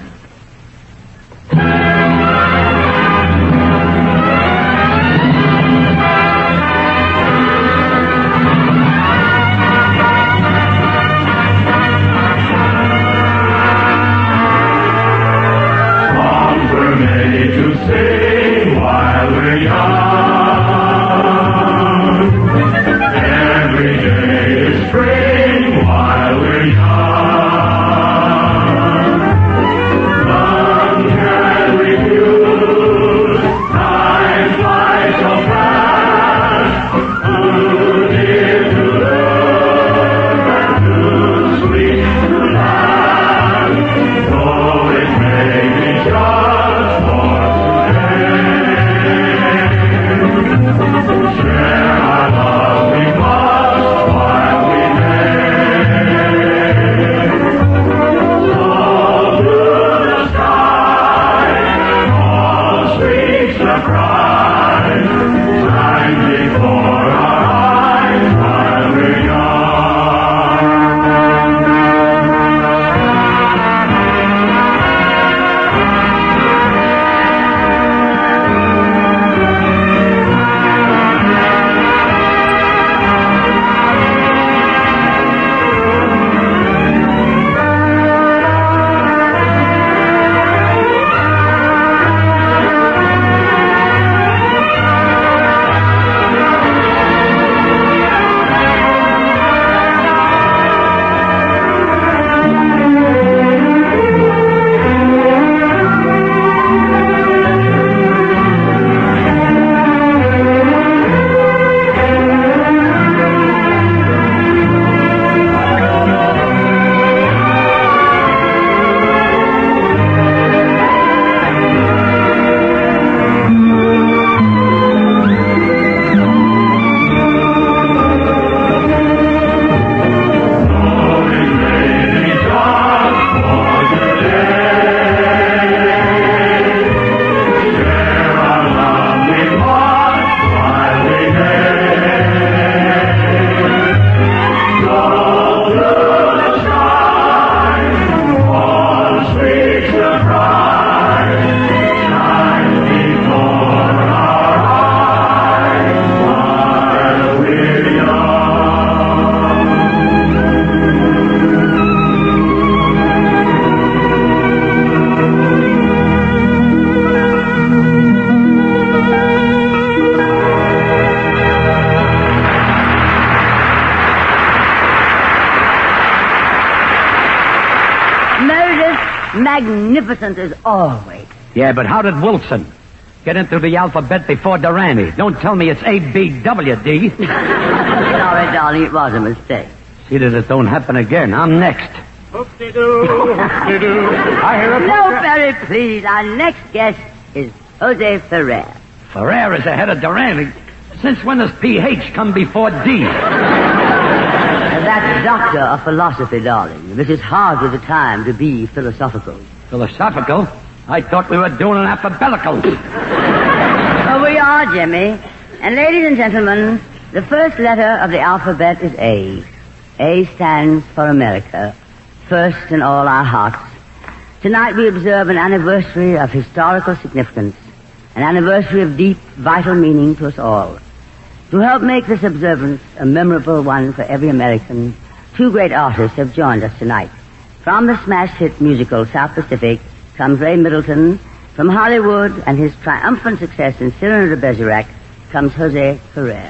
magnificent as always. Yeah, but how did Wilson get into the alphabet before Durante? Don't tell me it's A, B, W, D. Sorry, darling, it was a mistake. See that it don't happen again. I'm next. Hoop-de-doo, hoop-de-doo. I hear a No, very please. Our next guest is Jose Ferrer. Ferrer is ahead of Durante. Since when does P H come before D? That's Doctor of Philosophy, darling. This is hardly the time to be philosophical. Philosophical? I thought we were doing an alphabetical. Oh, we are, Jimmy. And ladies and gentlemen, the first letter of the alphabet is A. A stands for America, first in all our hearts. Tonight we observe an anniversary of historical significance, an anniversary of deep, vital meaning to us all. To help make this observance a memorable one for every American, two great artists have joined us tonight. From the smash hit musical South Pacific comes Ray Middleton. From Hollywood and his triumphant success in Cyrano de Bergerac comes Jose Ferrer.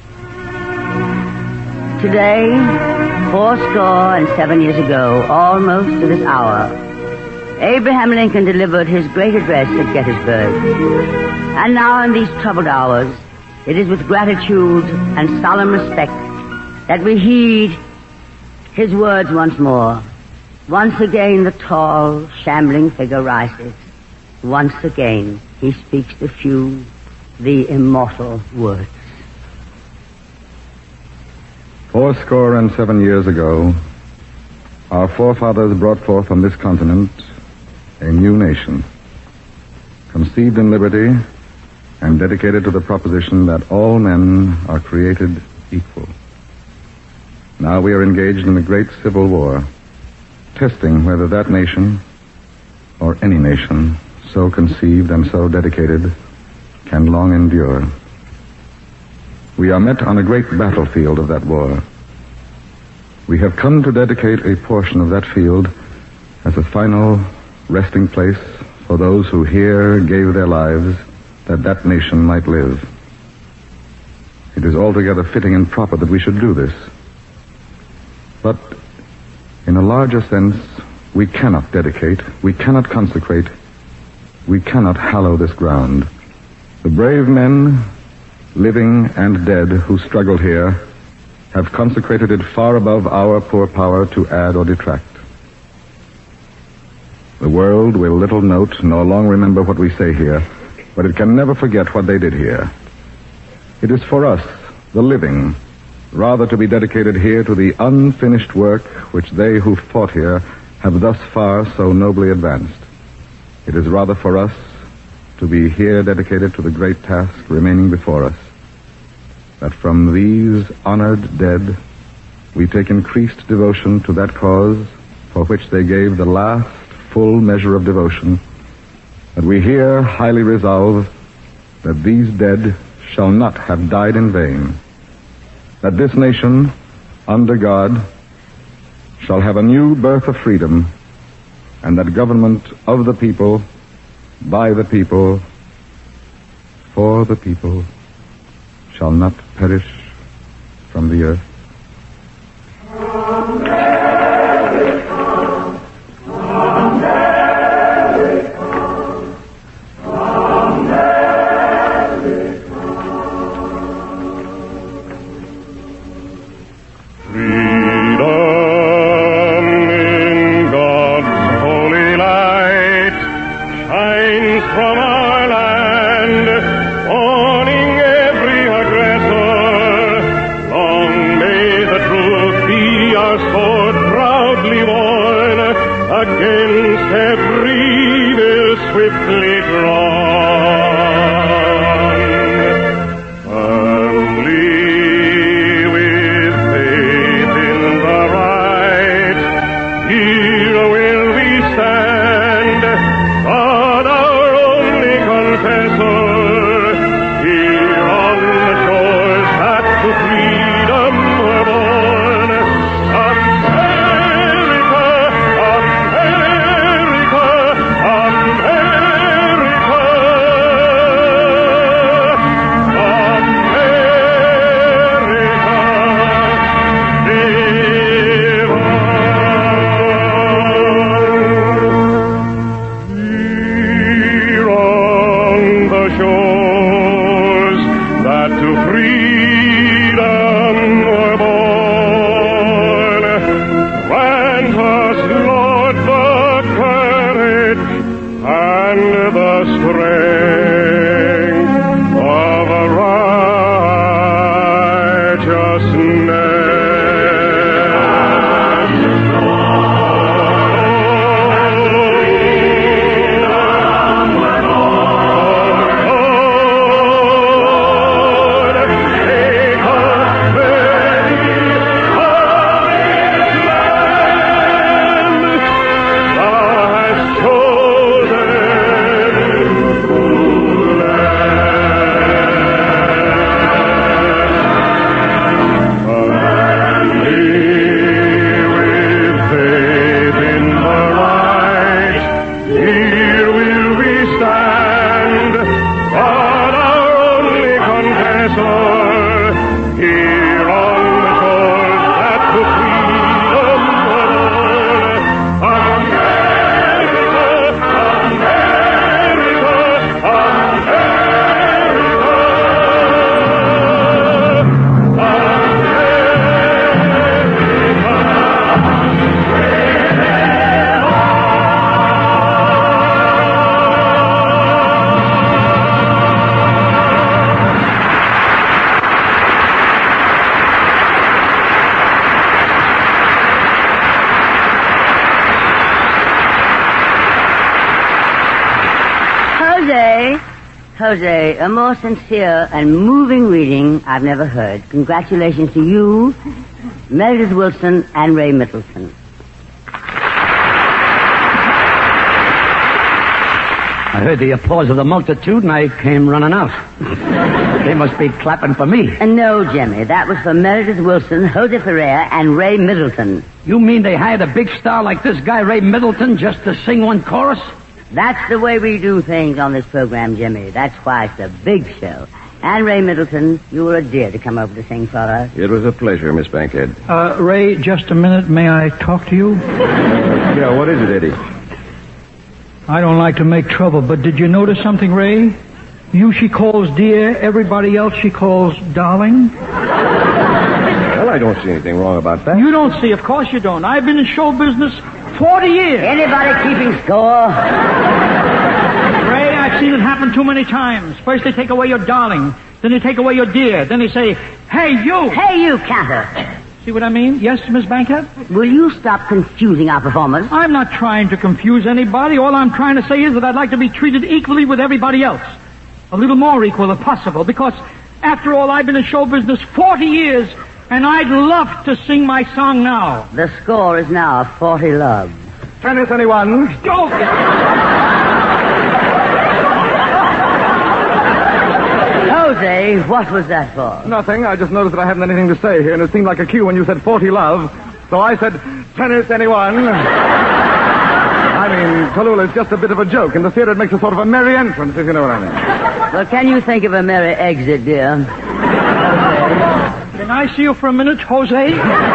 Today, four score and seven years ago, almost to this hour, Abraham Lincoln delivered his great address at Gettysburg. And now in these troubled hours, it is with gratitude and solemn respect that we heed his words once more. Once again the tall, shambling figure rises. Once again he speaks the few, the immortal words. Fourscore and seven years ago, our forefathers brought forth on this continent a new nation, conceived in liberty and dedicated to the proposition that all men are created equal. Now we are engaged in a great civil war, testing whether that nation, or any nation, so conceived and so dedicated, can long endure. We are met on a great battlefield of that war. We have come to dedicate a portion of that field as a final resting place for those who here gave their lives that that nation might live. It is altogether fitting and proper that we should do this. But in a larger sense, we cannot dedicate, we cannot consecrate, we cannot hallow this ground. The brave men, living and dead, who struggled here, have consecrated it far above our poor power to add or detract. The world will little note nor long remember what we say here, but it can never forget what they did here. It is for us, the living, rather to be dedicated here to the unfinished work which they who fought here have thus far so nobly advanced. It is rather for us to be here dedicated to the great task remaining before us, that from these honored dead we take increased devotion to that cause for which they gave the last full measure of devotion, that we here highly resolve that these dead shall not have died in vain, that this nation, under God, shall have a new birth of freedom, and that government of the people, by the people, for the people, shall not perish from the earth. Long may Jose, Jose, a more sincere and moving reading I've never heard. Congratulations to you, Meredith Wilson, and Ray Middleton. I heard the applause of the multitude and I came running out. They must be clapping for me. And no, Jimmy, that was for Meredith Wilson, Jose Ferrer, and Ray Middleton. You mean they hired a big star like this guy, Ray Middleton, just to sing one chorus? That's the way we do things on this program, Jimmy. That's why it's a big show. And Ray Middleton, you were a dear to come over to sing for us. It was a pleasure, Miss Bankhead. Uh, Ray, just a minute. May I talk to you? Yeah, what is it, Eddie? I don't like to make trouble, but did you notice something, Ray? You she calls dear, everybody else she calls darling. Well, I don't see anything wrong about that. You don't see, of course you don't. I've been in show business forty years. Anybody keeping score? Ray, I've seen it happen too many times. First they take away your darling, then they take away your dear, then they say, hey, you. Hey, you, Cantor. See what I mean? Yes, Miss Bankhead? Will you stop confusing our performers? I'm not trying to confuse anybody. All I'm trying to say is that I'd like to be treated equally with everybody else. A little more equal if possible, because after all, I've been in show business forty years, and I'd love to sing my song now. The score is now forty love. Tennis, anyone? Go! Jose, what was that for? Nothing. I just noticed that I haven't anything to say here, and it seemed like a cue when you said forty love. So I said, tennis, anyone? I mean, Tallulah, it's just a bit of a joke. In the theater, it makes a sort of a merry entrance, if you know what I mean. Well, can you think of a merry exit, dear? Can I see you for a minute, Jose?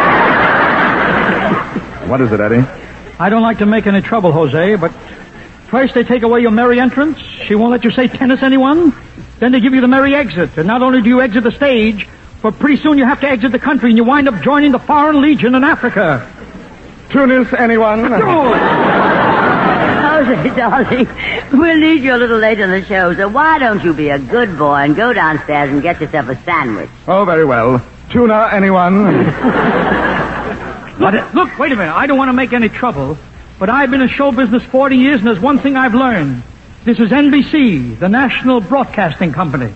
What is it, Eddie? I don't like to make any trouble, Jose, but first they take away your merry entrance. She won't let you say tennis, anyone. Then they give you the merry exit. And not only do you exit the stage, but pretty soon you have to exit the country and you wind up joining the Foreign Legion in Africa. Tunis, anyone? Oh. Jose, darling, we'll need you a little later in the show, so why don't you be a good boy and go downstairs and get yourself a sandwich? Oh, very well. Tuna, anyone? Look, look, wait a minute. I don't want to make any trouble, but I've been in show business forty years, and there's one thing I've learned. This is N B C, the National Broadcasting Company.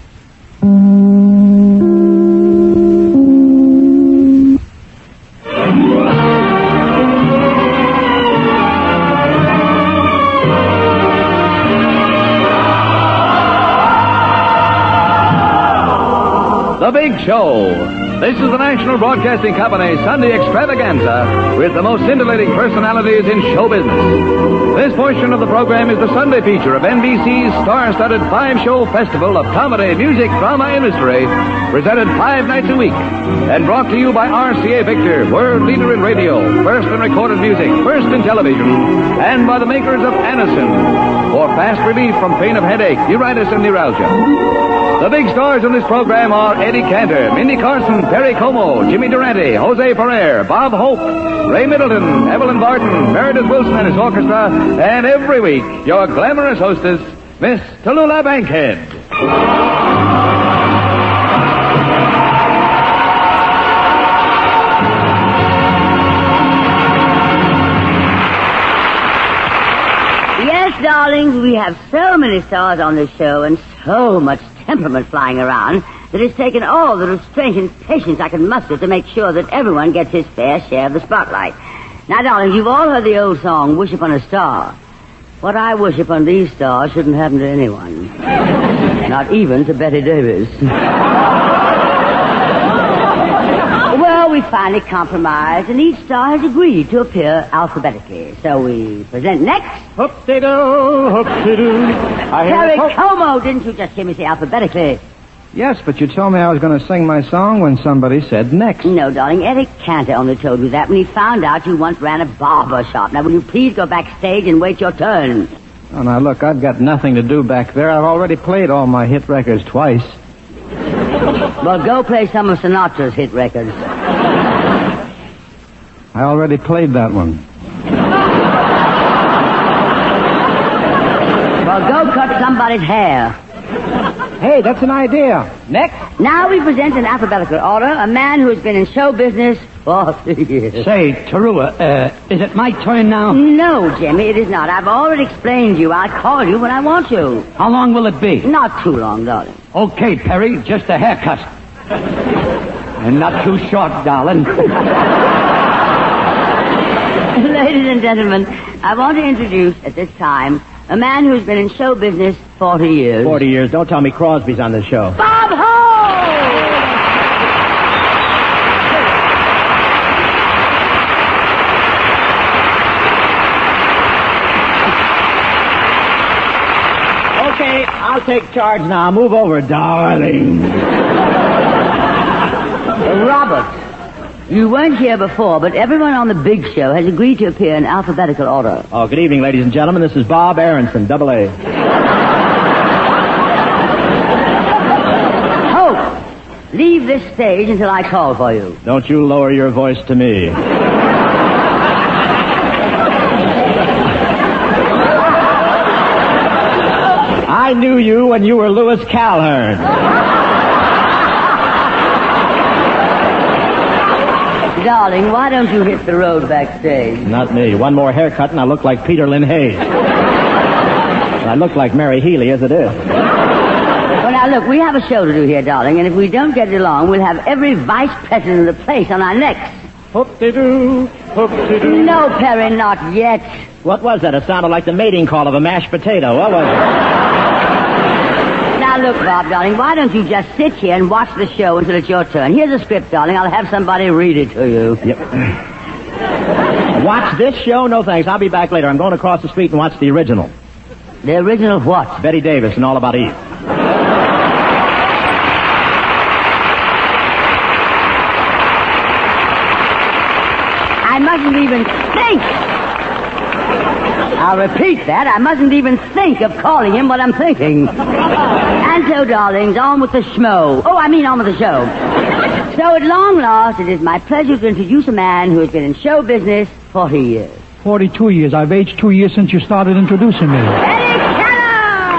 The Big Show. This is the National Broadcasting Company Sunday Extravaganza with the most scintillating personalities in show business. This portion of the program is the Sunday feature of N B C's star-studded five-show festival of comedy, music, drama, and mystery, presented five nights a week, and brought to you by R C A Victor, world leader in radio, first in recorded music, first in television, and by the makers of Anacin, for fast relief from pain of headache, neuritis, and neuralgia. The big stars in this program are Eddie Cantor, Mindy Carson, Perry Como, Jimmy Durante, Jose Ferrer, Bob Hope, Ray Middleton, Evelyn Barton, Meredith Wilson and his orchestra, and every week, your glamorous hostess, Miss Tallulah Bankhead. we have so many stars on this show and so much temperament flying around that it's taken all the restraint and patience I can muster to make sure that everyone gets his fair share of the spotlight. Now, darling, you've all heard the old song, Wish Upon a Star. What I wish upon these stars shouldn't happen to anyone. Not even to Betty Davis. Well, we finally compromised, and each star has agreed to appear alphabetically. So we present next... Hoop-de-doo, hoop-de-doo. I hear Terry a hoop- Como, didn't you just hear me say alphabetically? Yes, but you told me I was going to sing my song when somebody said next. No, darling, Eric Cantor only told you that when he found out you once ran a barber shop. Now, will you please go backstage and wait your turn? Oh, now, look, I've got nothing to do back there. I've already played all my hit records twice. Well, go play some of Sinatra's hit records. I already played that one. Well, go cut somebody's hair. Hey, that's an idea. Next. Now we present in alphabetical order a man who's been in show business for three years. Say, Tarua, uh, is it my turn now? No, Jimmy, it is not. I've already explained to you. I'll call you when I want you. How long will it be? Not too long, darling. Okay, Perry, just a haircut. And not too short, darling. Ladies and gentlemen, I want to introduce at this time a man who's been in show business forty years. Forty years. Don't tell me Crosby's on the show. Bob Hope! Okay, I'll take charge now. Move over, darling. Robert, you weren't here before, but everyone on the big show has agreed to appear in alphabetical order. Oh, good evening, ladies and gentlemen. This is Bob Aronson, double A. Hope, leave this stage until I call for you. Don't you lower your voice to me. I knew you when you were Lewis Calhern. Darling, why don't you hit the road backstage? Not me. One more haircut and I look like Peter Lynn Hayes. I look like Mary Healy as it is. Well, now, look, we have a show to do here, darling, and if we don't get it along, we'll have every vice president of the place on our necks. Hoop-de-doo, hoop-de-doo. No, Perry, not yet. What was that? It sounded like the mating call of a mashed potato. What was it? Now, look, Bob, darling, why don't you just sit here and watch the show until it's your turn? Here's a script, darling. I'll have somebody read it to you. Yep. Watch this show? No, thanks. I'll be back later. I'm going across the street and watch the original. The original what? Betty Davis and All About Eve. I mustn't even think. I'll repeat that. I mustn't even think of calling him what I'm thinking. And so, darlings, on with the schmo. Oh, I mean on with the show. So, at long last, it is my pleasure to introduce a man who has been in show business forty years. Forty-two years. I've aged two years since you started introducing me. Eddie Cantor!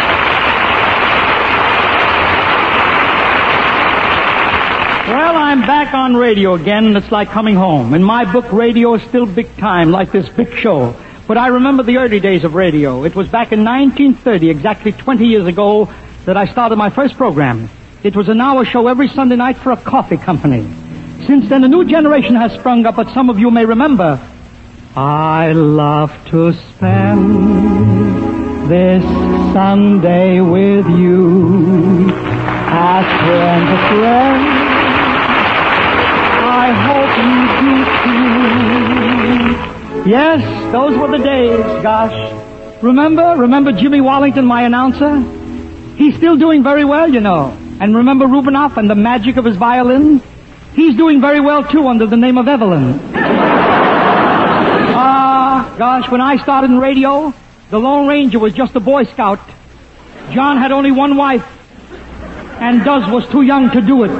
Well, I'm back on radio again, and it's like coming home. In my book, radio is still big time, like this big show. But I remember the early days of radio. It was back in nineteen thirty, exactly twenty years ago, that I started my first program. It was an hour show every Sunday night for a coffee company. Since then, a new generation has sprung up, but some of you may remember. I love to spend this Sunday with you as friends of friends. I hope you do too. Yes, those were the days, gosh. Remember? Remember Jimmy Wallington, my announcer? He's still doing very well, you know. And remember Rubinoff and the magic of his violin? He's doing very well, too, under the name of Evelyn. Ah, uh, gosh, when I started in radio, the Lone Ranger was just a Boy Scout. John had only one wife, and Duz was too young to do it.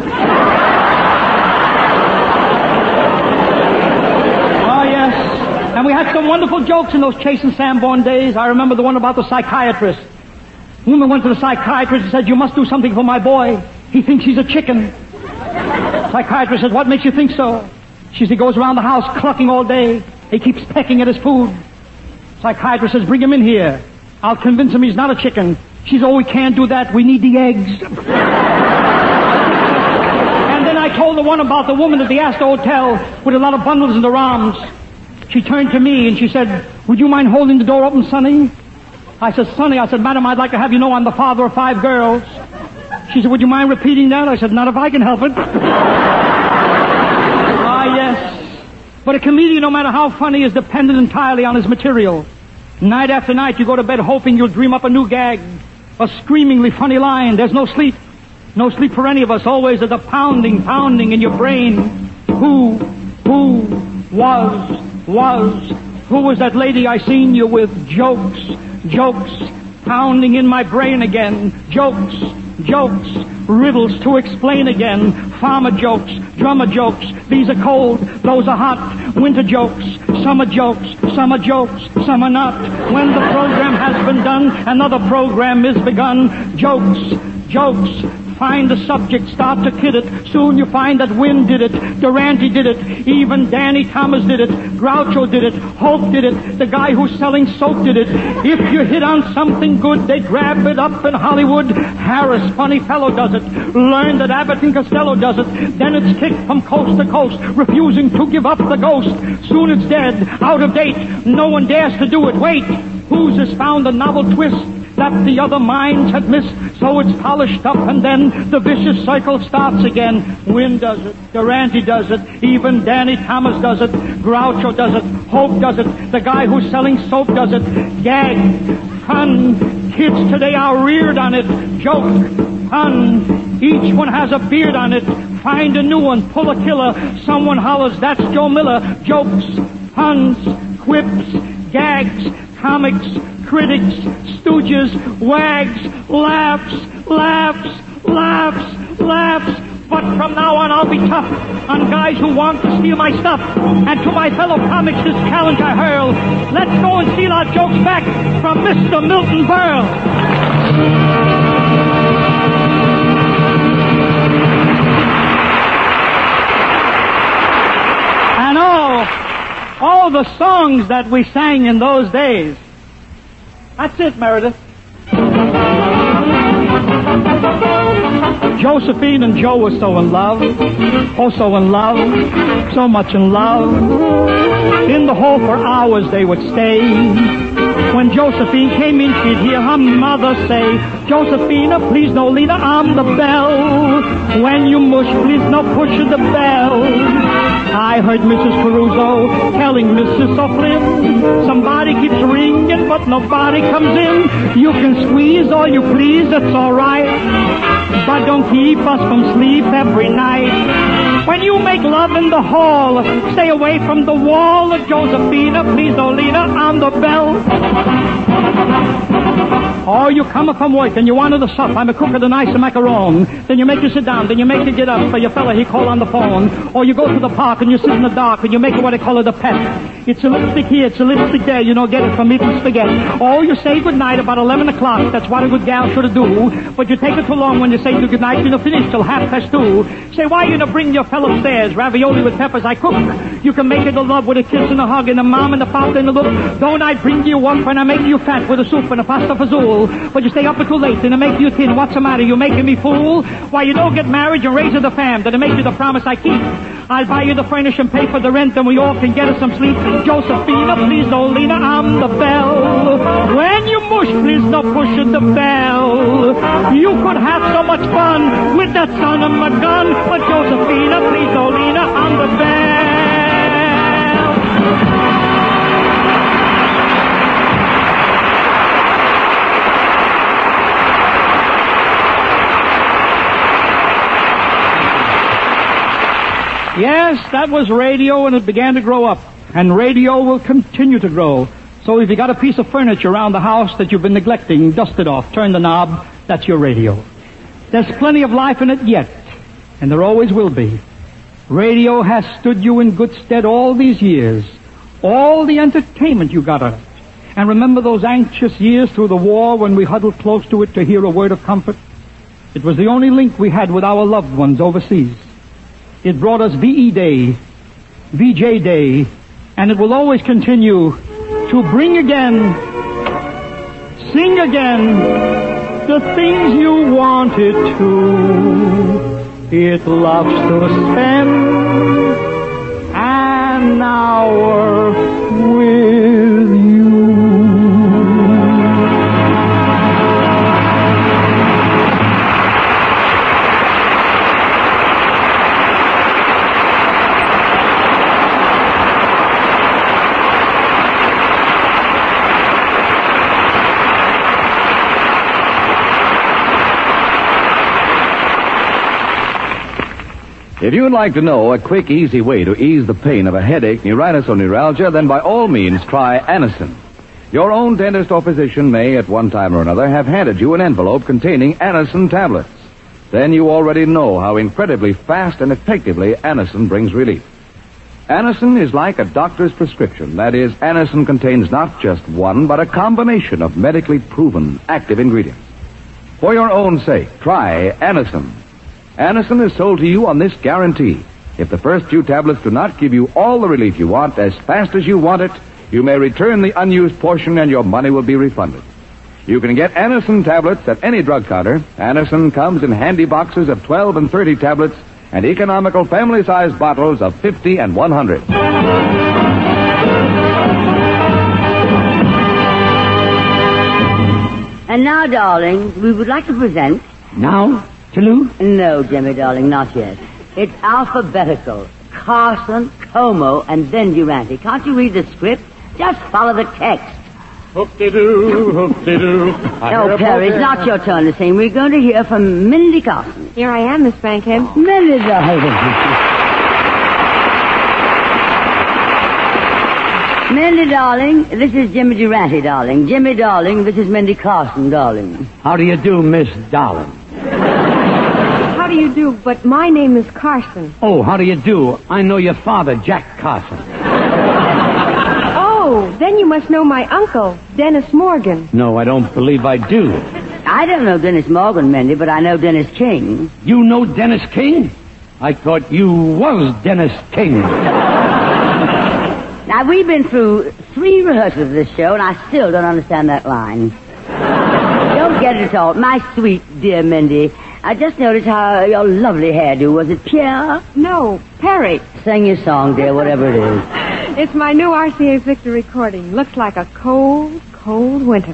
And we had some wonderful jokes in those Chase and Sanborn days. I remember the one about the psychiatrist. Woman went to the psychiatrist and said, you must do something for my boy. He thinks he's a chicken. Psychiatrist said, what makes you think so? She said, he goes around the house clucking all day. He keeps pecking at his food. Psychiatrist says, bring him in here. I'll convince him he's not a chicken. She said, oh, we can't do that. We need the eggs. And then I told the one about the woman at the Astor Hotel with a lot of bundles in her arms. She turned to me and she said, would you mind holding the door open, Sonny? I said, Sonny, I said, madam, I'd like to have you know I'm the father of five girls. She said, would you mind repeating that? I said, not if I can help it. Ah, yes. But a comedian, no matter how funny, is dependent entirely on his material. Night after night, you go to bed hoping you'll dream up a new gag, a screamingly funny line. There's no sleep. No sleep for any of us. Always there's a pounding, pounding in your brain. Who, who, was, was, who was that lady I seen you with? Jokes, jokes, pounding in my brain again. Jokes, jokes, riddles to explain again. Farmer jokes, drummer jokes. These are cold, those are hot. Winter jokes, summer jokes, summer jokes, summer not. When the program has been done, another program is begun. Jokes, jokes. Find the subject, start to kid it. Soon you find that Wynn did it, Durante did it, even Danny Thomas did it, Groucho did it, Hope did it, the guy who's selling soap did it. If you hit on something good, they grab it up in Hollywood. Harris, funny fellow, does it. Learn that Abbott and Costello does it. Then it's kicked from coast to coast, refusing to give up the ghost. Soon it's dead, out of date, no one dares to do it. Wait, who's has found a novel twist that the other minds had missed, so it's polished up and then the vicious cycle starts again. Wynn does it, Durante does it, even Danny Thomas does it, Groucho does it, Hope does it, the guy who's selling soap does it. Gag, fun, kids today are reared on it. Joke, fun, each one has a beard on it. Find a new one, pull a killer, someone hollers, that's Joe Miller. Jokes, puns, quips, gags, comics, critics, stooges, wags, laughs, laughs, laughs, laughs. But from now on I'll be tough on guys who want to steal my stuff. And to my fellow comics this challenge I hurl. Let's go and steal our jokes back from Mister Milton Berle. And all, all the songs that we sang in those days. That's it, Meredith. Josephine and Joe were so in love. Oh, so in love. So much in love. In the hall for hours they would stay. When Josephine came in, she'd hear her mother say, Josephina, please no leader, I'm the bell. When you mush, please no push the bell. I heard Missus Caruso telling Missus O'Flynn, somebody keeps ringing, but nobody comes in. You can squeeze all you please, that's all right. But don't keep us from sleep every night. When you make love in the hall, stay away from the wall. Josephina, please, Olina, I'm the bell. Or you come from work and you wanted to sup. I'm a cook of the nice macaron. Then you make you sit down. Then you make you get up for your fella he call on the phone. Or you go to the park and you sit in the dark and you make it what they call it a pet. It's a lipstick here, it's a lipstick there. You know, get it from eating spaghetti. Or you say goodnight about eleven o'clock. That's what a good gal should do. But you take it too long when you say goodnight. You don't finish till half past two. Say, why you don't bring your fella upstairs? Ravioli with peppers I cook. You can make it a love with a kiss and a hug and a mom and a pop and a look. Don't I bring you up and I make you fat with a soup and a pasta fazool? But you stay up until late and I make you thin. What's the matter? You making me fool? Why, you don't get married and raise the fam. Then I make you the promise I keep. I'll buy you the furnish and pay for the rent and we all can get us some sleep. Josephina, please, Olina, I'm the bell. When you mush, please don't push the bell. You could have so much fun with that son of a gun. But Josephina, please, Olina, I'm the bell. Yes, that was radio, and it began to grow up. And radio will continue to grow. So if you got a piece of furniture around the house that you've been neglecting, dust it off, turn the knob, that's your radio. There's plenty of life in it yet, and there always will be. Radio has stood you in good stead all these years. All the entertainment you got on it. And remember those anxious years through the war when we huddled close to it to hear a word of comfort? It was the only link we had with our loved ones overseas. It brought us V E Day, V J Day, and it will always continue to bring again sing again the things you wanted to. It loves to spend an hour with you. If you would like to know a quick, easy way to ease the pain of a headache, neuritis, or neuralgia, then by all means try Anacin. Your own dentist or physician may, at one time or another, have handed you an envelope containing Anacin tablets. Then you already know how incredibly fast and effectively Anacin brings relief. Anacin is like a doctor's prescription. That is, Anacin contains not just one, but a combination of medically proven active ingredients. For your own sake, try Anacin. Anacin is sold to you on this guarantee. If the first few tablets do not give you all the relief you want as fast as you want it, you may return the unused portion and your money will be refunded. You can get Anacin tablets at any drug counter. Anacin comes in handy boxes of twelve and thirty tablets and economical family-sized bottles of fifty and one hundred. And now, darling, we would like to present... Now? Toulouse? No, Jimmy, darling, not yet. It's alphabetical. Carson, Como, and then Durante. Can't you read the script? Just follow the text. Hoop-de-doo, hoop-de-doo. No, Perry, it's not your turn to sing. We're going to hear from Mindy Carson. Here I am, Miss Bankhead. Mindy, darling. Mindy, darling, this is Jimmy Durante, darling. Jimmy, darling, this is Mindy Carson, darling. How do you do, Miss Darling? How do you do? But my name is Carson. Oh, how do you do? I know your father, Jack Carson. Oh, then you must know my uncle, Dennis Morgan. No, I don't believe I do. I don't know Dennis Morgan, Mindy, but I know Dennis King. You know Dennis King? I thought you was Dennis King. Now, we've been through three rehearsals of this show, and I still don't understand that line. Don't get it at all. My sweet, dear Mindy, I just noticed how your lovely hairdo. Was it Pierre? No, Perry. Sing your song, dear, whatever it is. It's my new R C A Victor recording. Looks like a cold, cold winter.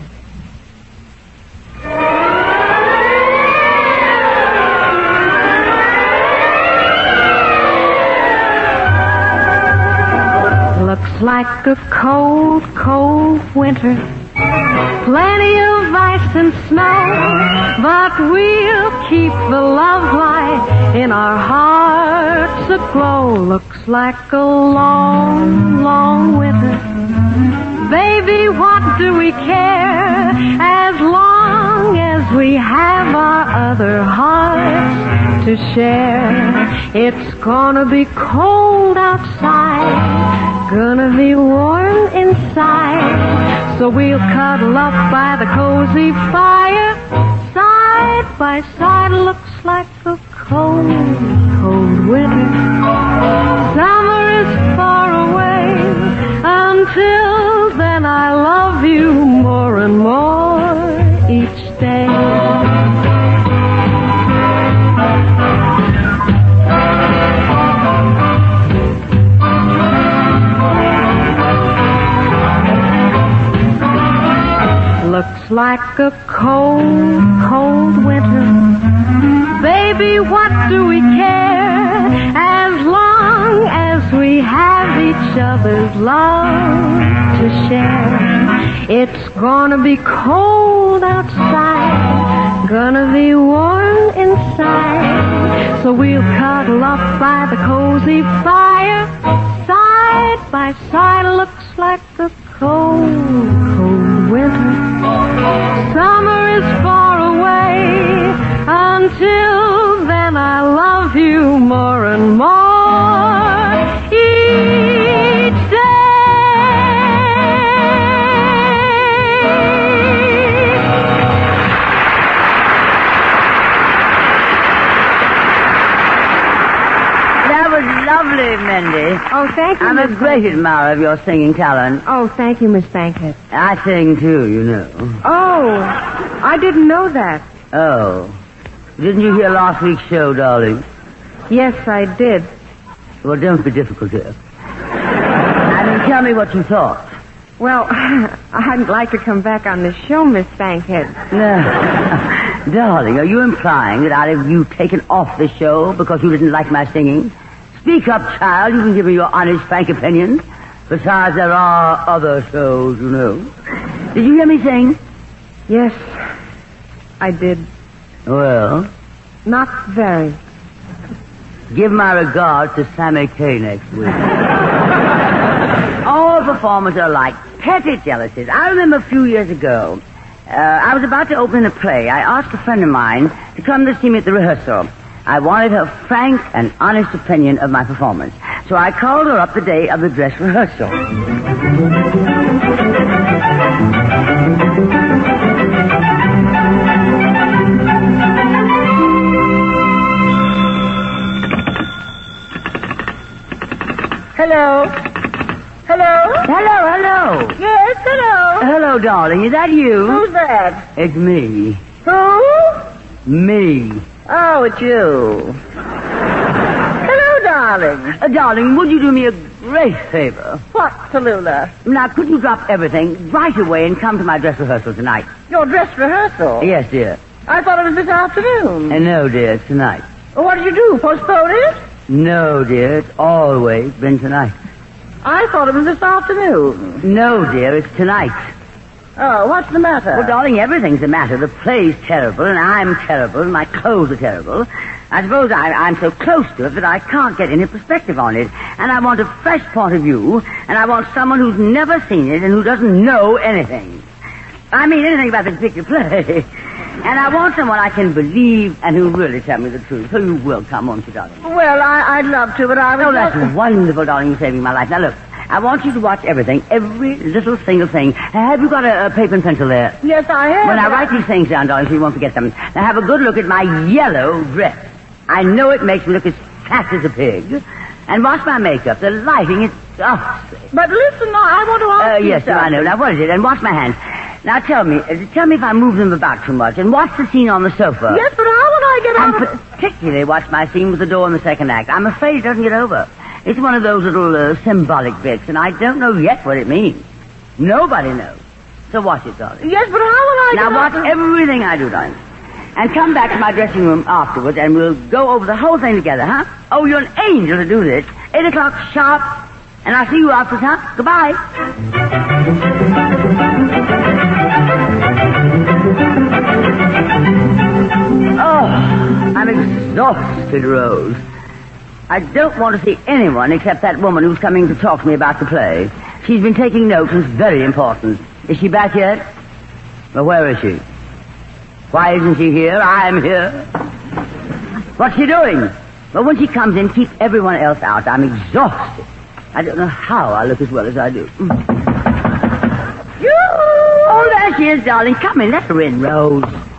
Looks like a cold, cold winter. Plenty of ice and snow, but we'll keep the love light in our hearts aglow. Looks like a long, long winter. Baby, what do we care as long as we have our other hearts to share? It's gonna be cold outside, gonna be warm inside. So we'll cuddle up by the cozy fire, side by side. Looks like a cold, cold winter. Summer is far away. Until then, I love you more and more each day. Looks like a cold, cold winter. Baby, what do we care as long as we have each other's love to share? It's gonna be cold outside, gonna be warm inside. So we'll cuddle up by the cozy fire, side by side. Looks like a cold, cold winter. Summer is far away. Until then, I love you more and more each That was lovely, Mindy. Oh, thank you, I'm Miss a great admirer of your singing talent. Oh, thank you, Miss Bankhead. I sing, too, you know. Oh, I didn't know that. Oh. Didn't you hear last week's show, darling? Yes, I did. Well, don't be difficult here. I mean, tell me what you thought. Well, I'd like to come back on the show, Miss Bankhead. No. Darling, are you implying that I'd have you taken off the show because you didn't like my singing? Speak up, child. You can give me your honest, frank opinion. Besides, there are other shows, you know. Did you hear me sing? Yes, I did. Well? Not very. Give my regards to Sammy Kay next week. All performers are like petty jealousies. I remember a few years ago, uh, I was about to open a play. I asked a friend of mine to come to see me at the rehearsal. I wanted her frank and honest opinion of my performance. So I called her up the day of the dress rehearsal. Hello? Hello? Hello, hello. Yes, hello. Hello, darling. Is that you? Who's that? It's me. Who? Me. Oh, it's you. Hello, darling. Uh, darling, would you do me a great favor? What, Tallulah? Now, could you drop everything right away and come to my dress rehearsal tonight? Your dress rehearsal? Yes, dear. I thought it was this afternoon. Uh, no, dear, it's tonight. Well, what did you do, postpone it? No, dear, it's always been tonight. I thought it was this afternoon. No, dear, it's tonight. Oh, what's the matter? Well, darling, everything's the matter. The play's terrible, and I'm terrible, and my clothes are terrible. I suppose I, I'm so close to it that I can't get any perspective on it. And I want a fresh point of view, and I want someone who's never seen it and who doesn't know anything. I mean, anything about this picture play. And I want someone I can believe and who really tell me the truth. So you will come, won't you, darling? Well, I, I'd love to, but I was... Oh, that's wonderful, darling. You're saving my life. Now, look, I want you to watch everything, every little single thing. Have you got a, a paper and pencil there? Yes, I have. Well, now, write these things down, darling, so you won't forget them. Now, have a good look at my yellow dress. I know it makes me look as fat as a pig. And watch my makeup. The lighting is... Oh, but listen, now, I want to ask uh, you yes, something. I know. Now, what is it? And watch my hands. Now, tell me, uh, tell me if I move them about too much. And watch the scene on the sofa. Yes, but how will I get and out of... particularly watch my scene with the door in the second act. I'm afraid it doesn't get over. It's one of those little uh, symbolic bits, and I don't know yet what it means. Nobody knows. So watch it, darling. Yes, but how will I Now, get watch out of... everything I do, darling. And come back to my dressing room afterwards, and we'll go over the whole thing together, huh? Oh, you're an angel to do this. Eight o'clock sharp. And I'll see you after, huh? Goodbye. Oh, I'm exhausted, Rose. I don't want to see anyone except that woman who's coming to talk to me about the play. She's been taking notes and it's very important. Is she back yet? Well, where is she? Why isn't she here? I'm here. What's she doing? Well, when she comes in, keep everyone else out. I'm exhausted. I don't know how I look as well as I do. Oh, there she is, darling. Come in. Let her in, Rose.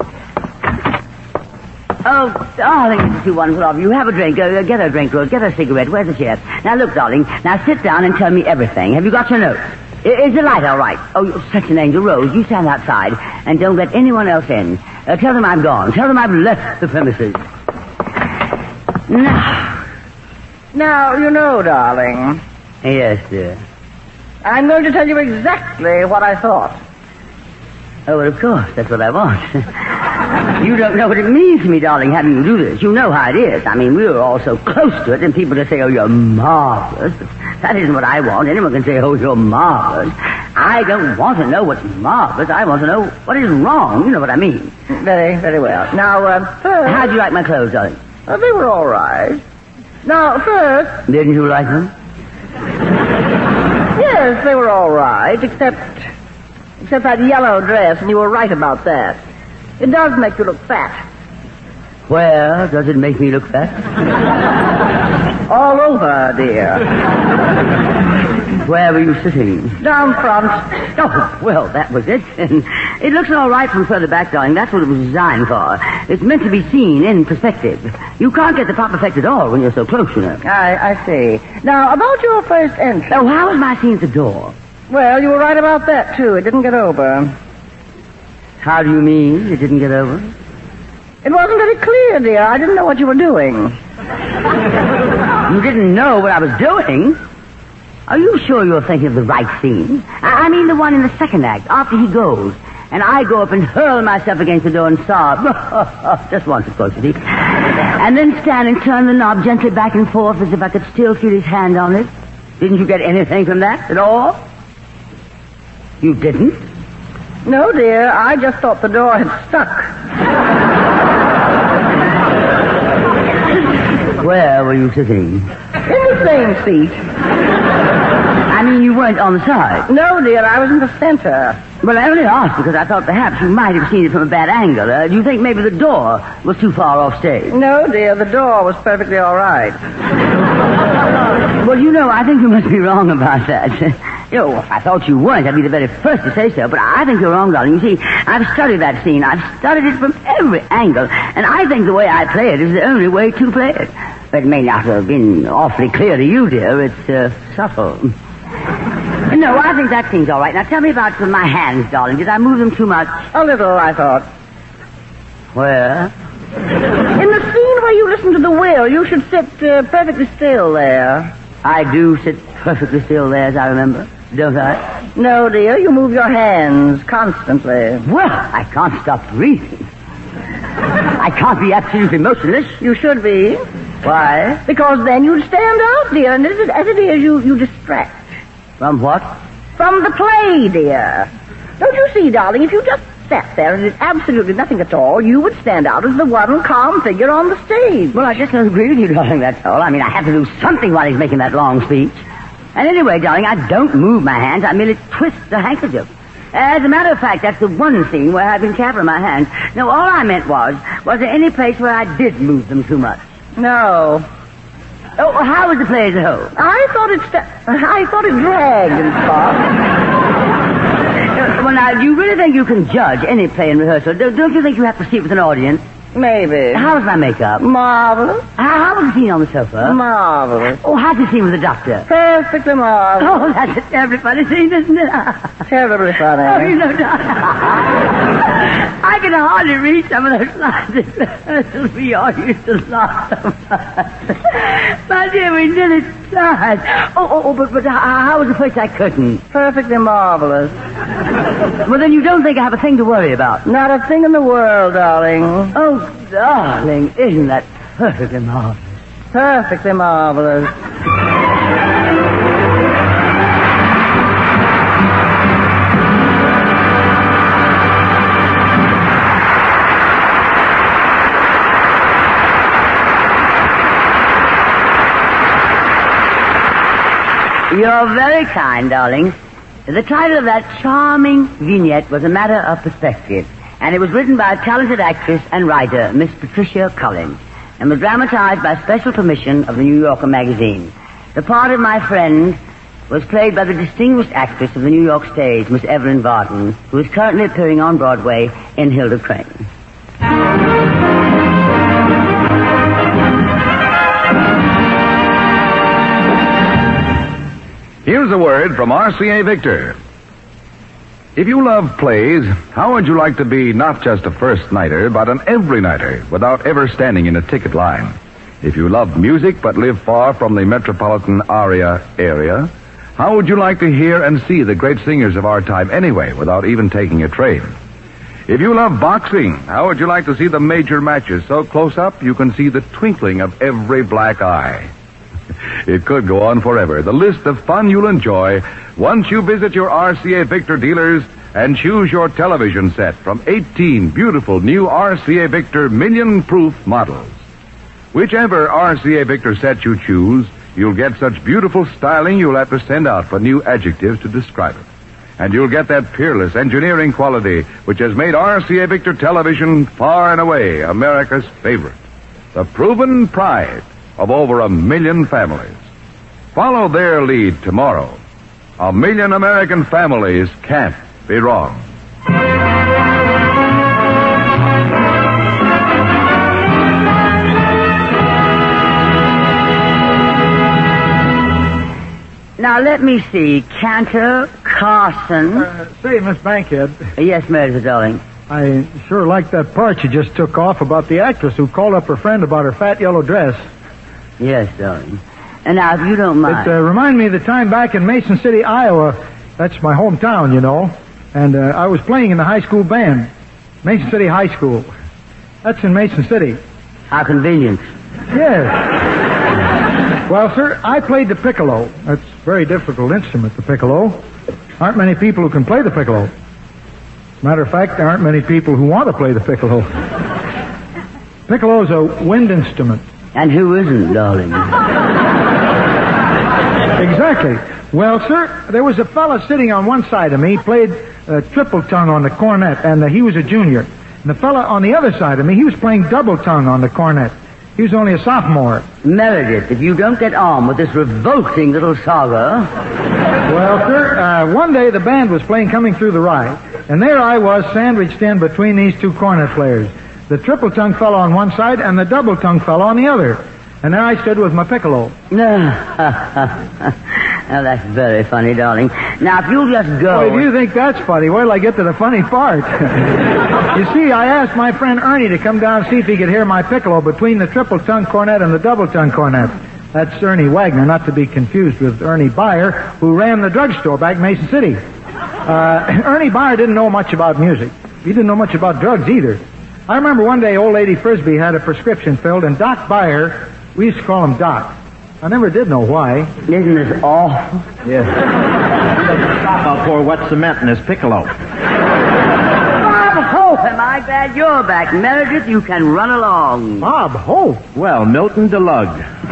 Oh, darling, this is too wonderful of you. Have a drink. Uh, get her a drink, Rose. Get her a cigarette. Where's the chair? Now, look, darling. Now, sit down and tell me everything. Have you got your notes? I- is the light all right? Oh, you're such an angel. Rose, you stand outside and don't let anyone else in. Uh, tell them I'm gone. Tell them I've left the premises. Now. Now, you know, darling... Yes, dear. I'm going to tell you exactly what I thought. Oh, well, of course. That's what I want. You don't know what it means to me, darling, having you do this. You know how it is. I mean, we were all so close to it, and people just say, oh, you're marvelous. But that isn't what I want. Anyone can say, oh, you're marvelous. I don't want to know what's marvelous. I want to know what is wrong. You know what I mean. Very, very well. Now, uh, first... How'd you like my clothes, darling? Uh, they were all right. Now, first... Didn't you like them? Yes, they were all right, except... except that yellow dress, and you were right about that. It does make you look fat. Where does it make me look fat? All over, dear. Where were you sitting? Down front. Oh, well, that was it. And it looks all right from further back, darling. That's what it was designed for. It's meant to be seen in perspective. You can't get the proper effect at all when you're so close, you know. I, I see. Now, about your first entry. Oh, how was my scene at the door? Well, you were right about that, too. It didn't get over. How do you mean it didn't get over? It wasn't very clear, dear. I didn't know what you were doing. You didn't know what I was doing? Are you sure you're thinking of the right scene? I, I mean the one in the second act, after he goes, and I go up and hurl myself against the door and sob. Just once, of course, you see. And then stand and turn the knob gently back and forth as if I could still feel his hand on it. Didn't you get anything from that at all? You didn't? No, dear. I just thought the door had stuck. Where were you sitting? In the same seat. I mean, you weren't on the side. No, dear, I was in the center. Well, I only asked because I thought perhaps you might have seen it from a bad angle. Uh, do you think maybe the door was too far off stage? No, dear, the door was perfectly all right. Well, you know, I think you must be wrong about that. You know, if I thought you weren't, I'd be the very first to say so, but I think you're wrong, darling. You see, I've studied that scene. I've studied it from every angle, and I think the way I play it is the only way to play it. But it may not have been awfully clear to you, dear. It's uh, subtle. No, I think that seems all right. Now, tell me about my hands, darling. Did I move them too much? A little, I thought. Where? In the scene where you listen to the will, you should sit uh, perfectly still there. I do sit perfectly still there, as I remember, don't I? No, dear, you move your hands constantly. Well, I can't stop breathing. I can't be absolutely motionless. You should be. Why? Because then you'd stand out, dear, and as it, as it is, you, you distract. From what? From the play, dear. Don't you see, darling, if you just sat there and did absolutely nothing at all, you would stand out as the one calm figure on the stage. Well, I just don't agree with you, darling, that's all. I mean, I have to do something while he's making that long speech. And anyway, darling, I don't move my hands. I merely twist the handkerchief. As a matter of fact, that's the one scene where I've been careful of my hands. No, all I meant was, was there any place where I did move them too much? No. Oh, how was the play as a whole? I thought it st- I thought it dragged and stuff. Well, now, do you really think you can judge any play in rehearsal? Don't you think you have to see it with an audience? Maybe. How was my makeup? Marvelous. How, how was the scene on the sofa? Marvelous. Oh, how'd you scene with the doctor? Perfectly marvelous. Oh, that's a terribly funny scene, isn't it? Terribly funny. Oh, you know, I can hardly read some of those lines in rehearsal. We all used to laugh so much. My dear, we nearly died. Oh, oh, oh, but, but how, how was the first act curtain? Perfectly marvelous. Well, then you don't think I have a thing to worry about? Not a thing in the world, darling. Oh, darling, isn't that perfectly marvelous? Perfectly marvelous. You're very kind, darling. The title of that charming vignette was A Matter of Perspective, and it was written by a talented actress and writer, Miss Patricia Collins, and was dramatized by special permission of the New Yorker magazine. The part of my friend was played by the distinguished actress of the New York stage, Miss Evelyn Varden, who is currently appearing on Broadway in Hilda Crane. Here's a word from R C A Victor. If you love plays, how would you like to be not just a first-nighter, but an every-nighter without ever standing in a ticket line? If you love music but live far from the metropolitan aria area, how would you like to hear and see the great singers of our time anyway without even taking a train? If you love boxing, how would you like to see the major matches so close up you can see the twinkling of every black eye? It could go on forever. The list of fun you'll enjoy once you visit your R C A Victor dealers and choose your television set from eighteen beautiful new R C A Victor million-proof models. Whichever R C A Victor set you choose, you'll get such beautiful styling you'll have to send out for new adjectives to describe it. And you'll get that peerless engineering quality which has made R C A Victor television far and away America's favorite. The proven pride of over a million families. Follow their lead tomorrow. A million American families can't be wrong. Now, let me see. Cantor, Carson. Uh, say, Miss Bankhead. Uh, yes, Meredith, darling. I sure like that part you just took off about the actress who called up her friend about her fat yellow dress. Yes, darling. And now, if you don't mind. It uh, reminded me of the time back in Mason City, Iowa. That's my hometown, you know. And uh, I was playing in the high school band. Mason City High School. That's in Mason City. How convenient. Yes. Well, sir, I played the piccolo. That's a very difficult instrument, the piccolo. Aren't many people who can play the piccolo. Matter of fact, there aren't many people who want to play the piccolo. Piccolo's a wind instrument. And who isn't, darling? Exactly. Well, sir, there was a fella sitting on one side of me. He played uh, triple tongue on the cornet, and uh, he was a junior. And the fella on the other side of me, he was playing double tongue on the cornet. He was only a sophomore. Meredith, if you don't get on with this revolting little saga... Well, sir, uh, one day the band was playing Coming Through the Rye, and there I was sandwiched in between these two cornet players. The triple tongue fellow on one side and the double tongue fellow on the other. And there I stood with my piccolo. Now, that's very funny, darling. Now, if you'll just go... Well, if you think that's funny, wait till I get to the funny part. You see, I asked my friend Ernie to come down and see if he could hear my piccolo between the triple-tongue cornet and the double-tongue cornet. That's Ernie Wagner, not to be confused with Ernie Byer, who ran the drugstore back in Mason City. Uh, Ernie Byer didn't know much about music. He didn't know much about drugs either. I remember one day old lady Frisbee had a prescription filled, and Doc Byer, we used to call him Doc. I never did know why. Isn't this awful? Yes. Stop, I'll pour wet cement in his piccolo. Bob Hope, am I glad you're back. Meredith, you can run along. Bob Hope? Well, Milton DeLugg.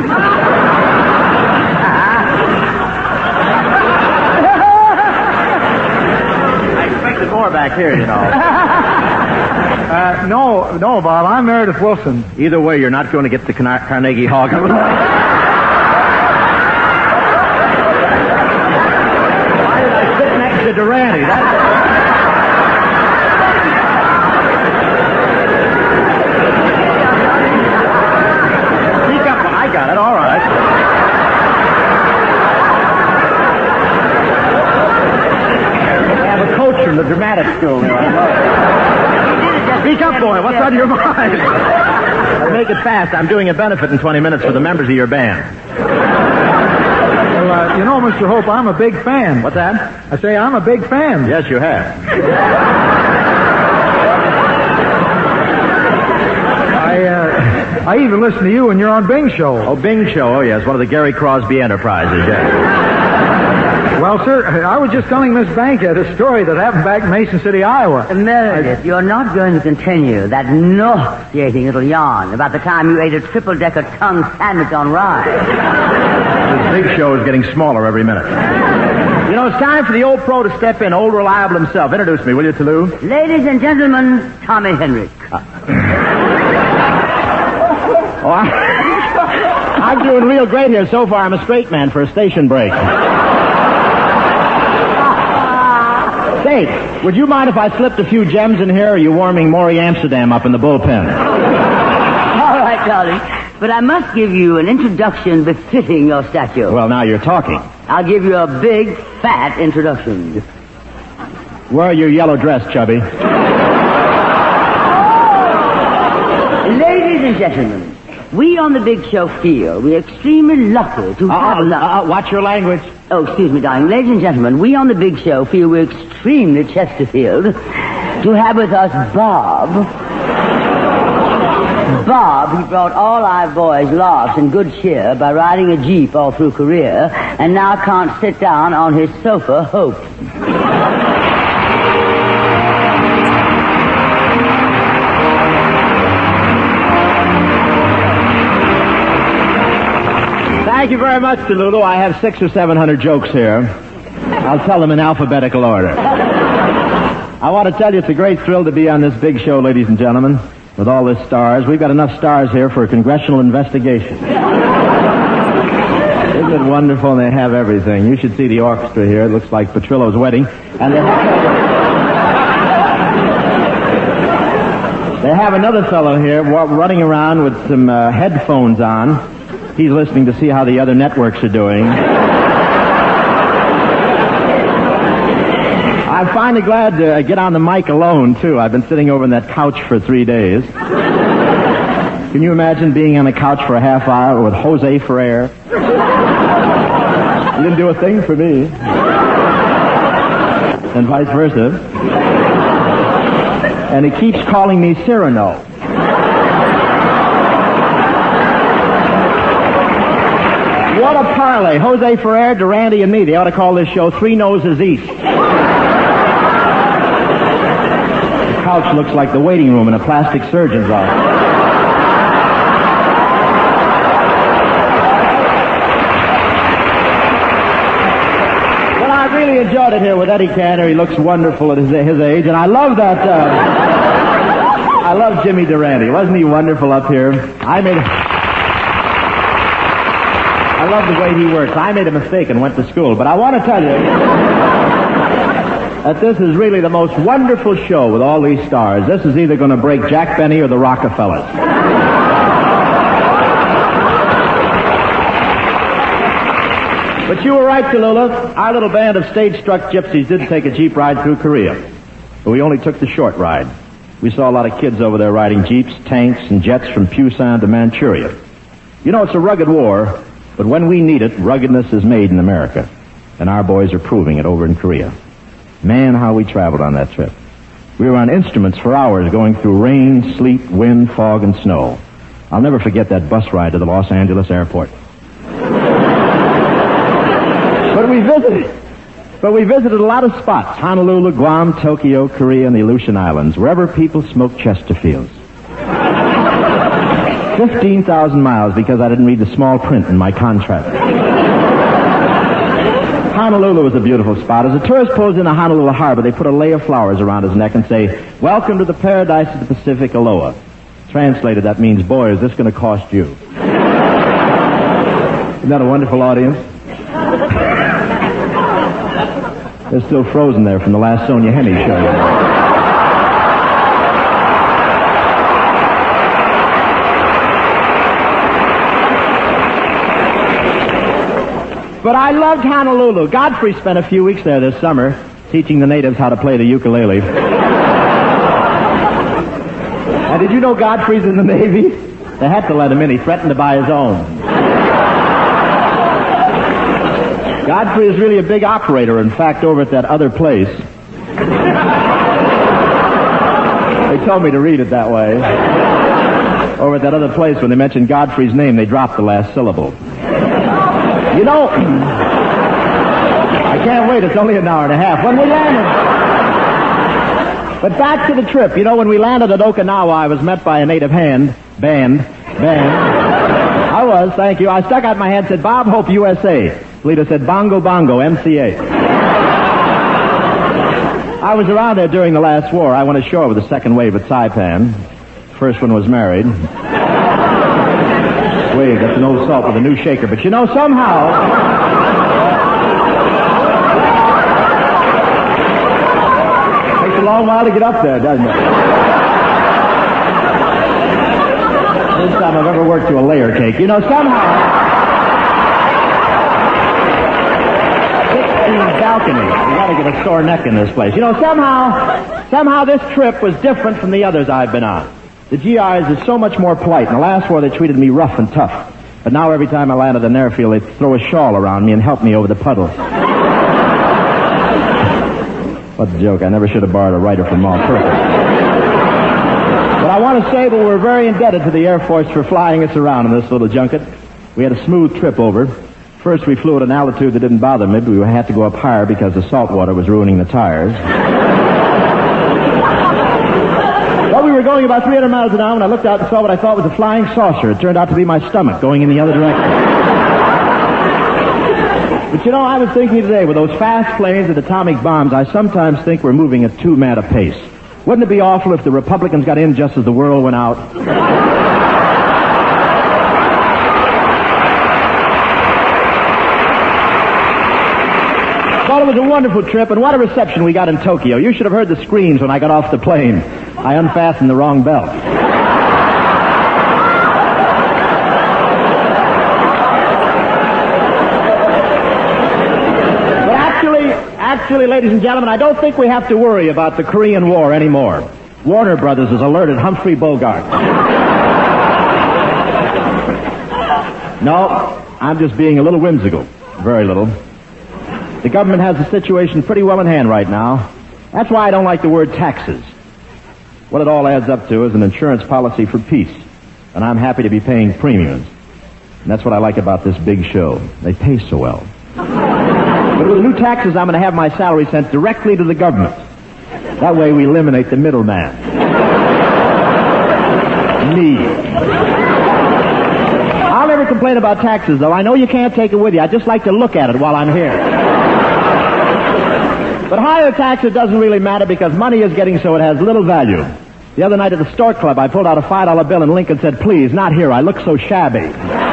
I expected more back here, you know. Uh, no, no, Bob, I'm Meredith Wilson. Either way, you're not going to get the Car- Carnegie Hall. Durante. That's Speak up. I got it. All right. I have a coach from the dramatic school here. Speak up, boy. What's on your mind? Make it fast. I'm doing a benefit in twenty minutes for the members of your band. Well, uh, you know, Mister Hope, I'm a big fan. What's that? I say I'm a big fan. Yes, you have. I, uh, I even listen to you when you're on Bing Show. Oh, Bing Show. Oh, yes. One of the Gary Crosby Enterprises, yes. Well, sir, I was just telling Miss Bankhead a story that happened back in Mason City, Iowa. Meredith, I... you're not going to continue that nauseating little yarn about the time you ate a triple-decker tongue sandwich on rye. This Big Show is getting smaller every minute. You know, it's time for the old pro to step in, old reliable himself. Introduce me, will you, Toulouse? Ladies and gentlemen, Tommy Henrik. Uh. oh, I... I'm doing real great here so far. I'm a straight man for a station break. Say, would you mind if I slipped a few gems in here, or are you warming Maury Amsterdam up in the bullpen? All right, darling. But I must give you an introduction befitting your stature. Well, now you're talking. I'll give you a big, fat introduction. Wear your yellow dress, Chubby. Ladies and gentlemen, we on the Big Show feel we're extremely lucky to uh, have... Uh, uh, watch your language. Oh, excuse me, darling. Ladies and gentlemen, we on the Big Show feel we're extremely Chesterfield to have with us Bob... Bob, he brought all our boys laughs and good cheer by riding a Jeep all through Korea, and now can't sit down on his sofa, Hope. Thank you very much, Delulu. I have six or seven hundred jokes here. I'll tell them in alphabetical order. I want to tell you it's a great thrill to be on this Big Show, ladies and gentlemen. With all the stars, we've got enough stars here for a congressional investigation. it wonderful? And they have everything. You should see the orchestra here. It looks like Petrillo's wedding. And they have, they have another fellow here wa- running around with some uh, headphones on. He's listening to see how the other networks are doing. I'm finally glad to get on the mic alone, too. I've been sitting over on that couch for three days. Can you imagine being on a couch for a half hour with Jose Ferrer? You didn't do a thing for me. And vice versa. And he keeps calling me Cyrano. What a parlay. Jose Ferrer, Durante, and me. They ought to call this show Three Noses East. The couch looks like the waiting room in a plastic surgeon's office. I really enjoyed it here with Eddie Cantor. He looks wonderful at his, his age, and I love that. Uh, I love Jimmy Durante. Wasn't he wonderful up here? I made. I love the way he works. I made a mistake and went to school, but I want to tell you that this is really the most wonderful show with all these stars. This is either going to break Jack Benny or the Rockefellers. But you were right, Tallulah. Our little band of stage-struck gypsies did take a Jeep ride through Korea. But we only took the short ride. We saw a lot of kids over there riding Jeeps, tanks, and jets from Pusan to Manchuria. You know, it's a rugged war, but when we need it, ruggedness is made in America. And our boys are proving it over in Korea. Man, how we traveled on that trip. We were on instruments for hours going through rain, sleet, wind, fog, and snow. I'll never forget that bus ride to the Los Angeles airport. But we visited, but we visited a lot of spots. Honolulu, Guam, Tokyo, Korea, and the Aleutian Islands, wherever people smoke Chesterfields. fifteen thousand miles because I didn't read the small print in my contract. Honolulu was a beautiful spot. As a tourist pulls into Honolulu Harbor, they put a lei of flowers around his neck and say, "Welcome to the paradise of the Pacific, Aloha." Translated, that means, boy, is this going to cost you. Isn't that a wonderful audience? They're still frozen there from the last Sonia Henney show. But I loved Honolulu. Godfrey spent a few weeks there this summer teaching the natives how to play the ukulele. And did you know Godfrey's in the Navy? They had to let him in. He threatened to buy his own. Godfrey is really a big operator. In fact, over at that other place, they told me to read it that way. Over at that other place, when they mentioned Godfrey's name, they dropped the last syllable. You know, I can't wait. It's only an hour and a half. When we landed. But back to the trip. You know, when we landed at Okinawa, I was met by a native hand, band, band. I was, thank you. I stuck out my hand and said, "Bob Hope, U S A." Lita said, "Bongo Bongo, M C A." I was around there during the last war. I went ashore with the second wave at Saipan. First one was married. Wave, that's an old salt with a new shaker. But you know, somehow... takes a long while to get up there, doesn't it? First time I've ever worked to a layer cake. You know, somehow... balcony. You gotta get a sore neck in this place. You know, somehow, somehow this trip was different from the others I've been on. The G Is are so much more polite. In the last war, they treated me rough and tough. But now every time I land at an airfield, they throw a shawl around me and help me over the puddles. What a joke. I never should have borrowed a writer from all purpose. But I want to say that we're very indebted to the Air Force for flying us around in this little junket. We had a smooth trip over. First, we flew at an altitude that didn't bother me, but we had to go up higher because the salt water was ruining the tires. Well, we were going about three hundred miles an hour when I looked out and saw what I thought was a flying saucer. It turned out to be my stomach going in the other direction. But you know, I was thinking today, with those fast planes and atomic bombs, I sometimes think we're moving at too mad a pace. Wouldn't it be awful if the Republicans got in just as the world went out? Well, it was a wonderful trip, and what a reception we got in Tokyo. You should have heard the screams when I got off the plane. I unfastened the wrong belt. But actually, actually, ladies and gentlemen, I don't think we have to worry about the Korean War anymore. Warner Brothers has alerted Humphrey Bogart. No, I'm just being a little whimsical. Very little. The government has the situation pretty well in hand right now. That's why I don't like the word taxes. What it all adds up to is an insurance policy for peace. And I'm happy to be paying premiums. And that's what I like about this big show. They pay so well. But with the new taxes, I'm going to have my salary sent directly to the government. That way we eliminate the middleman. Me. I'll never complain about taxes, though. I know you can't take it with you. I just like to look at it while I'm here. But higher taxes doesn't really matter because money is getting so it has little value. The other night at the Stork Club, I pulled out a five dollar bill and Lincoln said, "Please, not here. I look so shabby."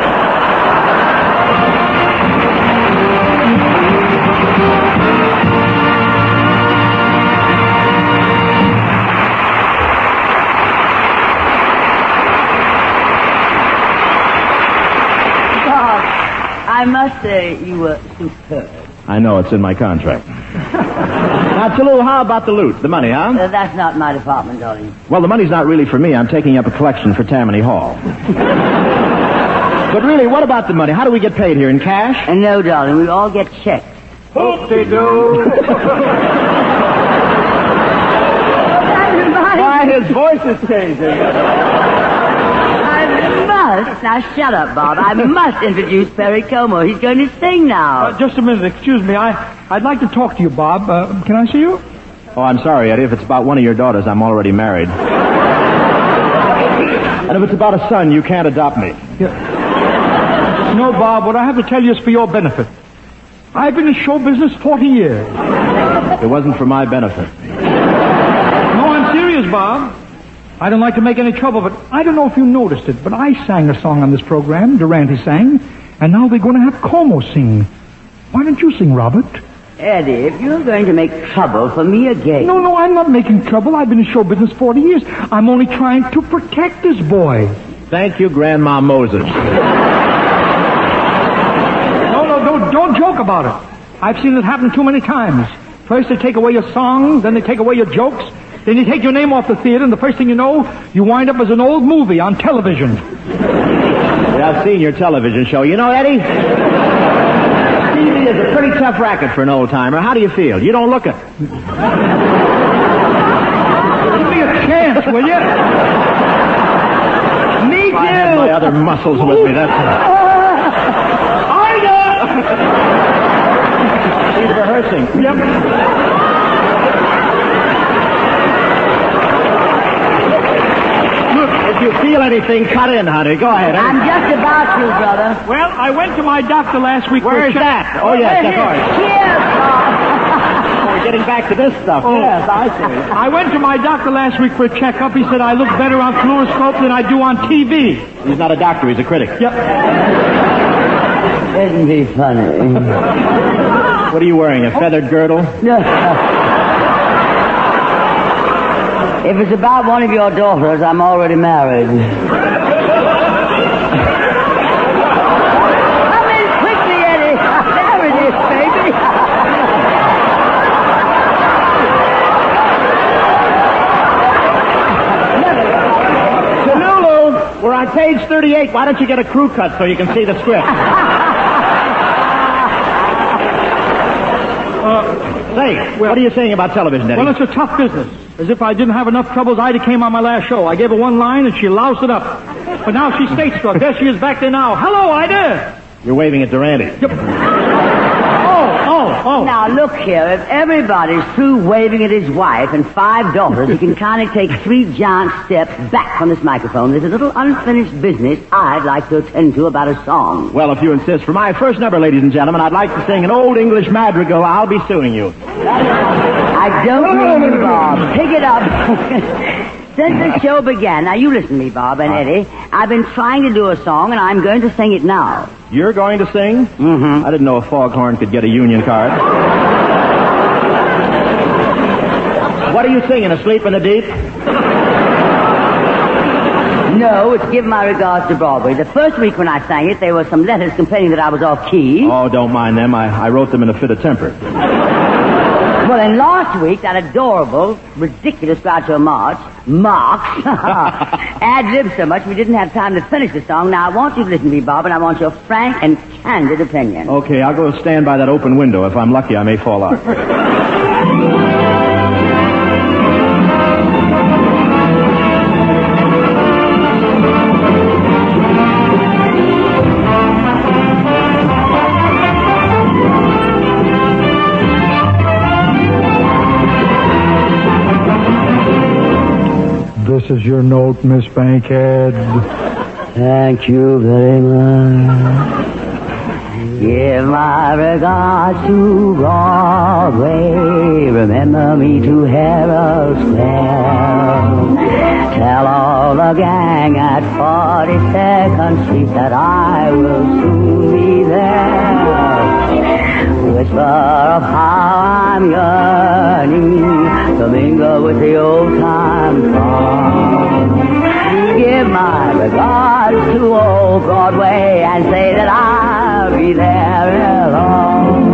I must say you were superb. I know, it's in my contract. Now, Tallulah, how about the loot? The money, huh? Uh, that's not my department, darling. Well, the money's not really for me. I'm taking up a collection for Tammany Hall. But really, what about the money? How do we get paid here? In cash? Uh, no, darling. We all get checks. Hoop-de-doo. Why, his voice is changing. Now, shut up, Bob. I must introduce Perry Como. He's going to sing now. Uh, just a minute. Excuse me. I, I'd like to talk to you, Bob. Uh, can I see you? Oh, I'm sorry, Eddie. If it's about one of your daughters, I'm already married. And if it's about a son, you can't adopt me. Yeah. No, Bob. What I have to tell you is for your benefit. I've been in show business forty years. It wasn't for my benefit. No, I'm serious, Bob. I don't like to make any trouble, but I don't know if you noticed it, but I sang a song on this program. Durante sang, and now they're going to have Como sing. Why don't you sing, Robert? Eddie, if you're going to make trouble for me again... No, no, I'm not making trouble. I've been in show business forty years. I'm only trying to protect this boy. Thank you, Grandma Moses. No, no, don't, don't joke about it. I've seen it happen too many times. First they take away your song, then they take away your jokes, then you take your name off the theater, and the first thing you know, you wind up as an old movie on television. Yeah, I've seen your television show. You know, Eddie, T V is a pretty tough racket for an old-timer. How do you feel? You don't look it. Give me a chance, will you? Me too. I had my other muscles with me, that's all. Ida! She's rehearsing. Yep. If you feel anything, cut in, honey. Go ahead. I'm just about to, brother. Well, I went to my doctor last week. Where's that? Oh, yes, of course. Cheers, Bob. Oh, we're getting back to this stuff. Oh. Yes, I see. I went to my doctor last week for a checkup. He said I look better on fluoroscope than I do on T V. He's not a doctor. He's a critic. Yep. Isn't he funny? What are you wearing, a feathered girdle? No. If it's about one of your daughters, I'm already married. Come in quickly, Eddie. There it is, baby. Tallulah, we're on page thirty-eight. Why don't you get a crew cut so you can see the script? uh, Say, well, what are you saying about television, Eddie? Well, it's a tough business. As if I didn't have enough troubles, Ida came on my last show. I gave her one line, and she loused it up. But now she's stage-struck. There she is back there now. Hello, Ida! You're waving at Durante. Yep. Oh, oh, oh. Now, look here. If everybody's through waving at his wife and five daughters, he can kind of take three giant steps back from this microphone. There's a little unfinished business I'd like to attend to about a song. Well, if you insist, for my first number, ladies and gentlemen, I'd like to sing an old English madrigal, I'll Be Suing You. I don't mean you, Bob. Pick it up. Since the show began, now you listen to me, Bob and Eddie, I've been trying to do a song, and I'm going to sing it now. You're going to sing? Mm-hmm. I didn't know a foghorn could get a union card. What are you singing, Asleep in the Deep? No, it's Give My Regards to Broadway. The first week when I sang it, there were some letters complaining that I was off key. Oh, don't mind them. I, I wrote them in a fit of temper. Well, then last week, that adorable, ridiculous Groucho Marx, Marx, ad-libbed so much we didn't have time to finish the song. Now, I want you to listen to me, Bob, and I want your frank and candid opinion. Okay, I'll go stand by that open window. If I'm lucky, I may fall out. This is your note, Miss Bankhead. Thank you very much. Give my regards to Broadway. Remember me to Herald Square. Tell all the gang at forty-second Street that I will soon be there. Whisper of how I'm yearning to mingle with the old-time song. Give my regards to old Broadway and say that I'll be there ere long.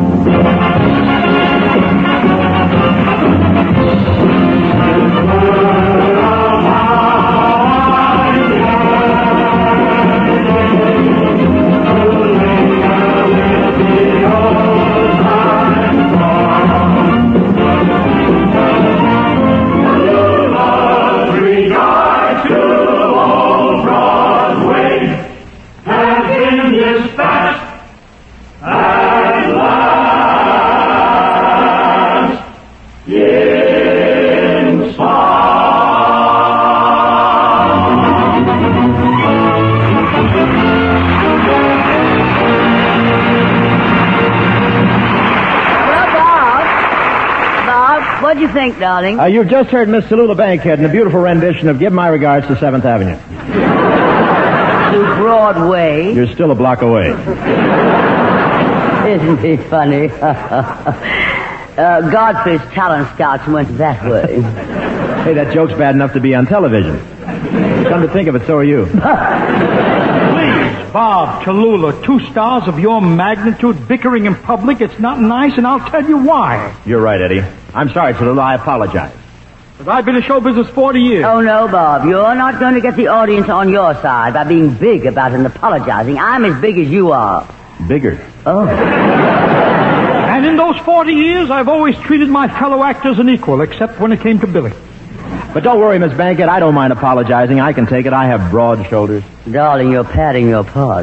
What do you think, darling? Uh, you've just heard Miss Tallulah Bankhead in a beautiful rendition of Give My Regards to seventh Avenue. To Broadway. You're still a block away. Isn't he funny? uh, Godfrey's talent scouts went that way. Hey, that joke's bad enough to be on television. Come to think of it, so are you. Please, Bob, Tallulah, two stars of your magnitude bickering in public, it's not nice, and I'll tell you why. You're right, Eddie. I'm sorry, Tallulah. I apologize. But I've been in show business forty years. Oh, no, Bob. You're not going to get the audience on your side by being big about it and apologizing. I'm as big as you are. Bigger? Oh. And in those forty years, I've always treated my fellow actors an equal, except when it came to Billy. But don't worry, Miss Bankhead. I don't mind apologizing. I can take it. I have broad shoulders. Darling, you're padding your part.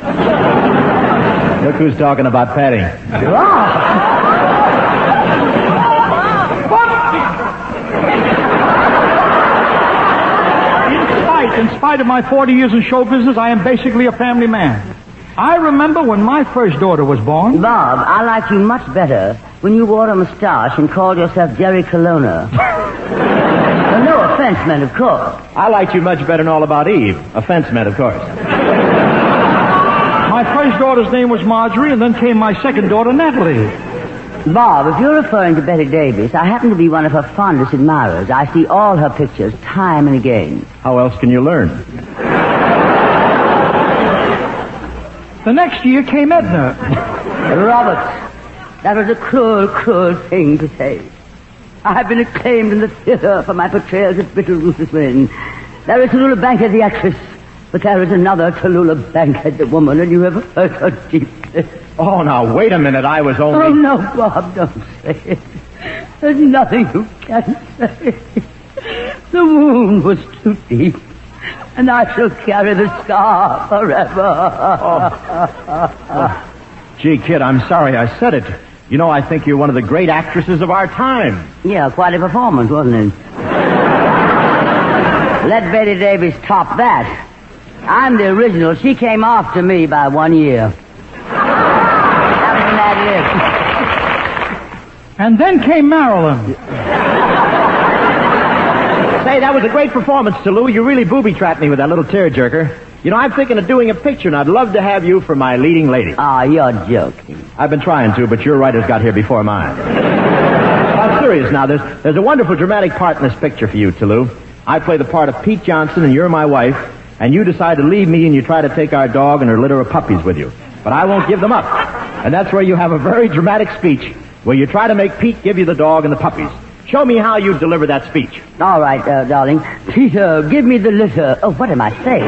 Look who's talking about padding. In spite of my forty years in show business, I am basically a family man. I remember when my first daughter was born. Bob, I liked you much better when you wore a mustache and called yourself Jerry Colonna. Well, no offense meant, of course. I liked you much better than All About Eve. Offense meant, of course. My first daughter's name was Marjorie, and then came my second daughter, Natalie. Bob, if you're referring to Betty Davis, I happen to be one of her fondest admirers. I see all her pictures time and again. How else can you learn? The next year came Edna. Roberts, that was a cruel, cruel thing to say. I've been acclaimed in the theater for my portrayals of bitter Rufus Wynn. There is Tallulah Bankhead, the actress, but there is another Tallulah Bankhead, the woman, and you have hurt her deeply. Oh, now, wait a minute. I was only... Oh, no, Bob, don't say it. There's nothing you can say. The wound was too deep, and I shall carry the scar forever. Oh. Oh. Gee, kid, I'm sorry I said it. You know, I think you're one of the great actresses of our time. Yeah, quite a performance, wasn't it? Let Betty Davis top that. I'm the original. She came after me by one year. And then came Marilyn. Say, that was a great performance, Tallulah. You really booby-trapped me with that little tearjerker. You know, I'm thinking of doing a picture, and I'd love to have you for my leading lady. Ah, oh, you're joking. I've been trying to, but your writers got here before mine. Now, serious now. There's, there's a wonderful dramatic part in this picture for you, Toulouse. I play the part of Pete Johnson, and you're my wife, and you decide to leave me, and you try to take our dog and her litter of puppies with you. But I won't give them up. And that's where you have a very dramatic speech, where you try to make Pete give you the dog and the puppies. Show me how you deliver that speech. All right, uh, darling. Peter, give me the litter. Oh, what am I saying?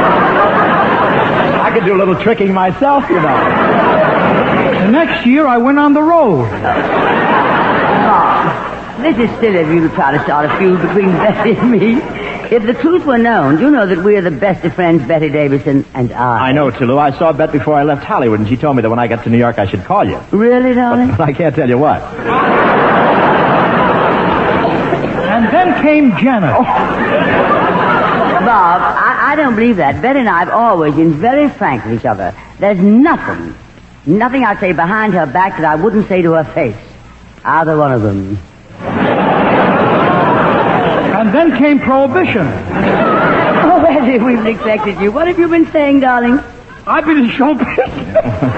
I could do a little tricking myself, you know. The next year I went on the road. Oh, this is silly of you to try to start a feud between Betty and me. If the truth were known, you know that we're the best of friends, Betty Davidson and I. I know, Toulouse. I saw Bet before I left Hollywood, and she told me that when I got to New York, I should call you. Really, darling? But, but I can't tell you what. And then came Janet. Oh. Bob, I, I don't believe that. Betty and I have always been very frank with each other. There's nothing, nothing I'd say behind her back that I wouldn't say to her face. Either one of them. And then came Prohibition. Oh, Betty, we've neglected you. What have you been saying, darling? I've been in show business.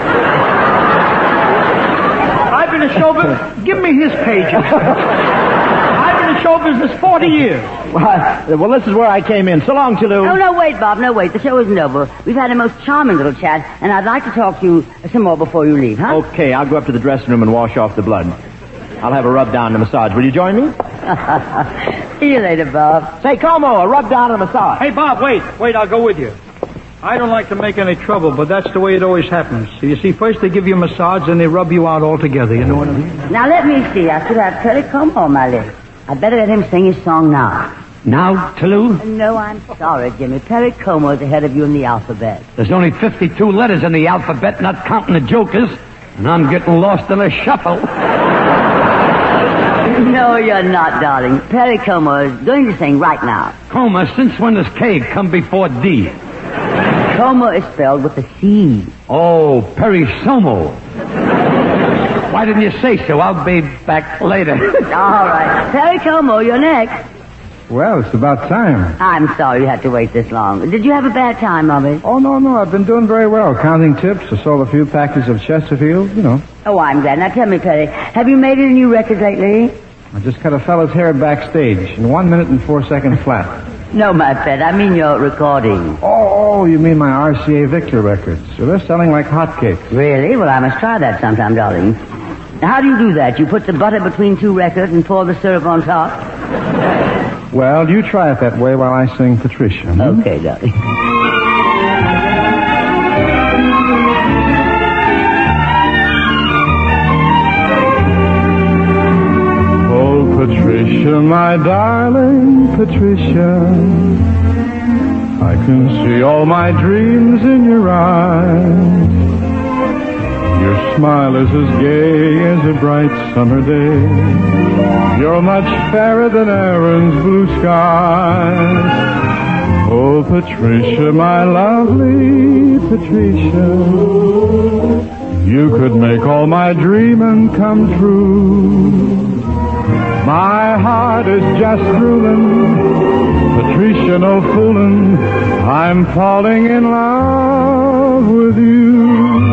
I've been in show business. Give me his pages. I've been in show business forty years. Well, well, this is where I came in. So long, Toulouse. No, no, wait, Bob. No, wait. The show isn't over. We've had a most charming little chat, and I'd like to talk to you some more before you leave, huh? Okay, I'll go up to the dressing room and wash off the blood. I'll have a rub down and a massage. Will you join me? See you later, Bob. Say, Como, a rub down and a massage. Hey, Bob, wait. Wait, I'll go with you. I don't like to make any trouble, but that's the way it always happens. You see, first they give you a massage, then they rub you out altogether. You know what I mean? Now, let me see. I should have Perry Como on my list. I'd better let him sing his song now. Now, Toulouse? No, I'm sorry, Jimmy. Perry Como is ahead of you in the alphabet. There's only fifty-two letters in the alphabet, not counting the jokers. And I'm getting lost in a shuffle. No, you're not, darling. Perry Como is going to sing right now. Como, since when does K come before D? Como is spelled with a C. Oh, Perry Somo. Why didn't you say so? I'll be back later. All right. Perry Como, you're next. Well, it's about time. I'm sorry you had to wait this long. Did you have a bad time, Bobby? Oh, no, no. I've been doing very well. Counting tips. I sold a few packages of Chesterfield, you know. Oh, I'm glad. Now tell me, Perry, have you made any new records lately? I just cut a fellow's hair backstage in one minute and four seconds flat. No, my pet. I mean your recording. Oh, oh, you mean my R C A Victor records. So they're selling like hotcakes. Really? Well, I must try that sometime, darling. Now, how do you do that? You put the butter between two records and pour the syrup on top? Well, you try it that way while I sing Patricia. Hmm? Okay, darling. Oh, Patricia, my darling Patricia, I can see all my dreams in your eyes. Your smile is as gay as a bright summer day. You're much fairer than Aaron's blue skies. Oh, Patricia, my lovely Patricia, you could make all my dreaming come true. My heart is just drooling, Patricia, no fooling, I'm falling in love with you.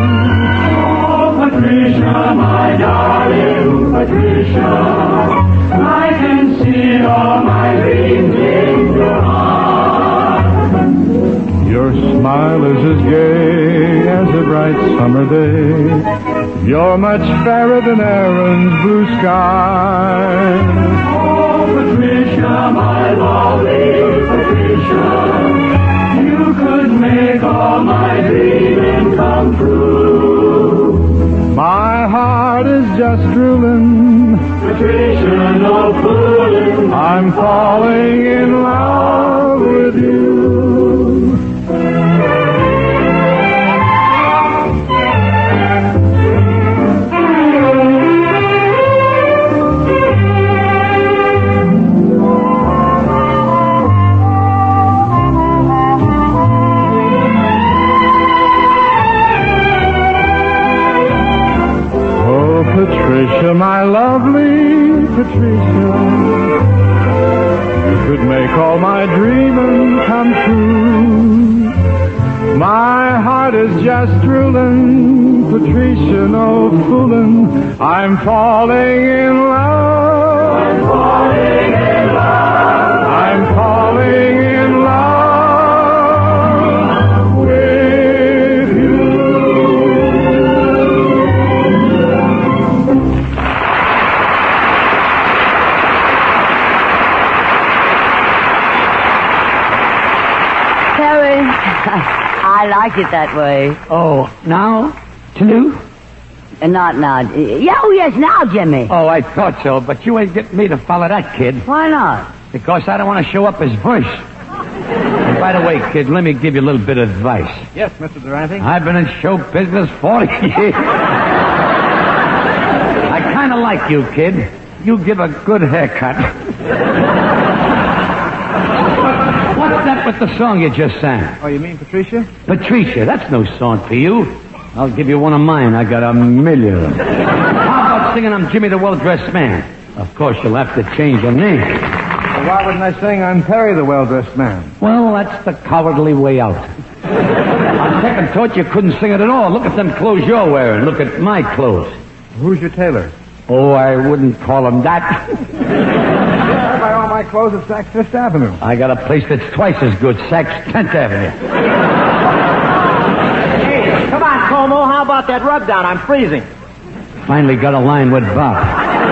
Patricia, my darling Patricia, I can see all my dreams in your heart. Your smile is as gay as a bright summer day. You're much fairer than Aaron's blue sky. Oh, Patricia, my lovely Patricia, you could make all my dreaming come true. My heart is just drooling, Patricia, no fooling, I'm falling in love with you. Patricia, my lovely Patricia, you could make all my dreaming come true. My heart is just drooling, Patricia, no fooling, I'm falling in love I'm falling in love. I'm falling in love with you. Terry, I like it that way. Oh, now? Toulouse? Uh, not now. Yeah, oh, yes, now, Jimmy. Oh, I thought so, but you ain't getting me to follow that kid. Why not? Because I don't want to show up as verse. And by the way, kid, let me give you a little bit of advice. Yes, Mister Durante? I've been in show business forty years. I kind of like you, kid. You give a good haircut. What's that with the song you just sang? Oh, you mean Patricia? Patricia, that's no song for you. I'll give you one of mine. I got a million. How about singing I'm Jimmy the Well-Dressed Man? Of course, you'll have to change your name. Well, why wouldn't I sing I'm Perry the Well-Dressed Man? Well, that's the cowardly way out. On second thought, you couldn't sing it at all. Look at them clothes you're wearing. Look at my clothes. Who's your tailor? Oh, I wouldn't call him that. I buy all my clothes at Saks Fifth Avenue. I got a place that's twice as good, Saks tenth Avenue. Hey, come on, Como. How about that rub down? I'm freezing. Finally got a line with Bob.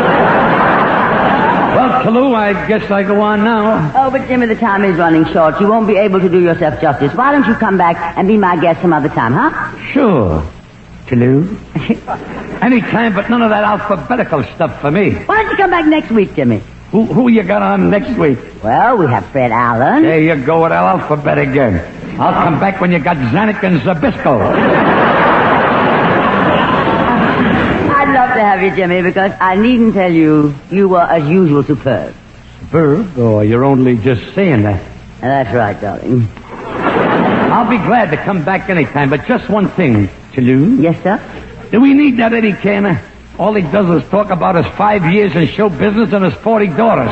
Well, Toulouse, I guess I go on now. Oh, but Jimmy, the time is running short. You won't be able to do yourself justice. Why don't you come back and be my guest some other time, huh? Sure. Toulouse. Any time, but none of that alphabetical stuff for me. Why don't you come back next week, Jimmy? Who who you got on next week? Well, we have Fred Allen. There you go with alphabet again. I'll come back when you got Zanuck and Zabisco. I'd love to have you, Jimmy, because I needn't tell you you were, as usual, superb. Superb? Oh, you're only just saying that. That's right, darling. I'll be glad to come back anytime, but just one thing, Toulouse. Yes, sir? Do we need that Eddie Canner? All he does is talk about his five years in show business and his forty daughters.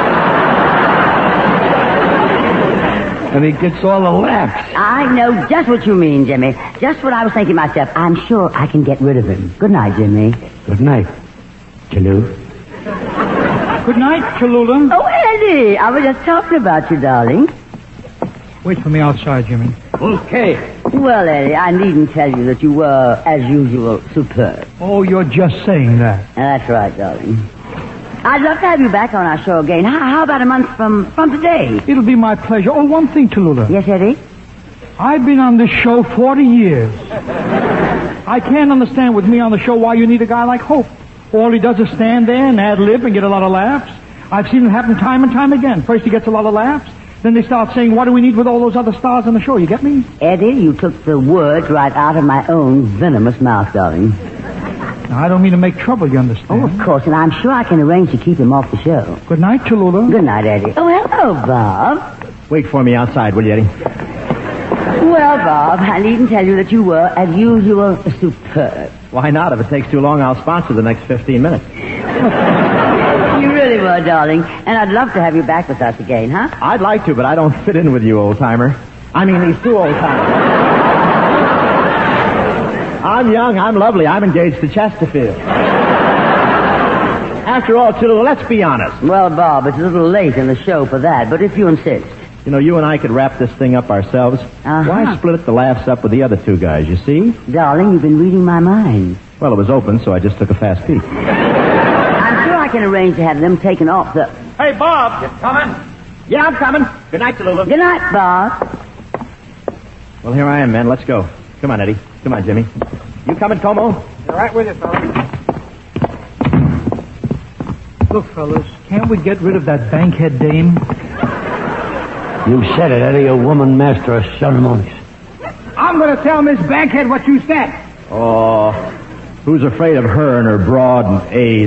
And he gets all the laughs. I know just what you mean, Jimmy. Just what I was thinking myself. I'm sure I can get rid of him. Good night, Jimmy. Good night, Toulouse. Good night, Cholula. Oh, Eddie, I was just talking about you, darling. Wait for me outside, Jimmy. Okay. Well, Eddie, I needn't tell you that you were, as usual, superb. Oh, you're just saying that. That's right, darling. I'd love to have you back on our show again. How, how about a month from, from today? It'll be my pleasure. Oh, one thing, Tallulah. Yes, Eddie? I've been on this show forty years. I can't understand with me on the show why you need a guy like Hope. All he does is stand there and ad-lib and get a lot of laughs. I've seen it happen time and time again. First he gets a lot of laughs. Then they start saying, what do we need with all those other stars on the show? You get me? Eddie, you took the words right out of my own venomous mouth, darling. Now, I don't mean to make trouble, you understand? Oh, of course, and I'm sure I can arrange to keep him off the show. Good night, Tallulah. Good night, Eddie. Oh, hello, Bob. Wait for me outside, will you, Eddie? Well, Bob, I needn't tell you that you were, as usual, superb. Why not? If it takes too long, I'll sponsor the next fifteen minutes. You really were, darling. And I'd love to have you back with us again, huh? I'd like to, but I don't fit in with you, old-timer. I mean, these two old-timers. I'm young, I'm lovely, I'm engaged to Chesterfield. After all, Tallulah, let's be honest. Well, Bob, it's a little late in the show for that, but if you insist. You know, you and I could wrap this thing up ourselves. Uh-huh. Why split the laughs up with the other two guys, you see? Darling, you've been reading my mind. Well, it was open, so I just took a fast peek. I'm sure I can arrange to have them taken off the... Hey, Bob! You coming? Yeah, I'm coming. Good night, Tallulah. Good night, Bob. Well, here I am, man. Let's go. Come on, Eddie. Come on, Jimmy. You coming, Como? You're right with you, fellas. Look, fellas, can't we get rid of that bankhead dame? You said it, Eddie, a woman master of ceremonies. I'm going to tell Miss Bankhead what you said. Oh, who's afraid of her and her broad and A's?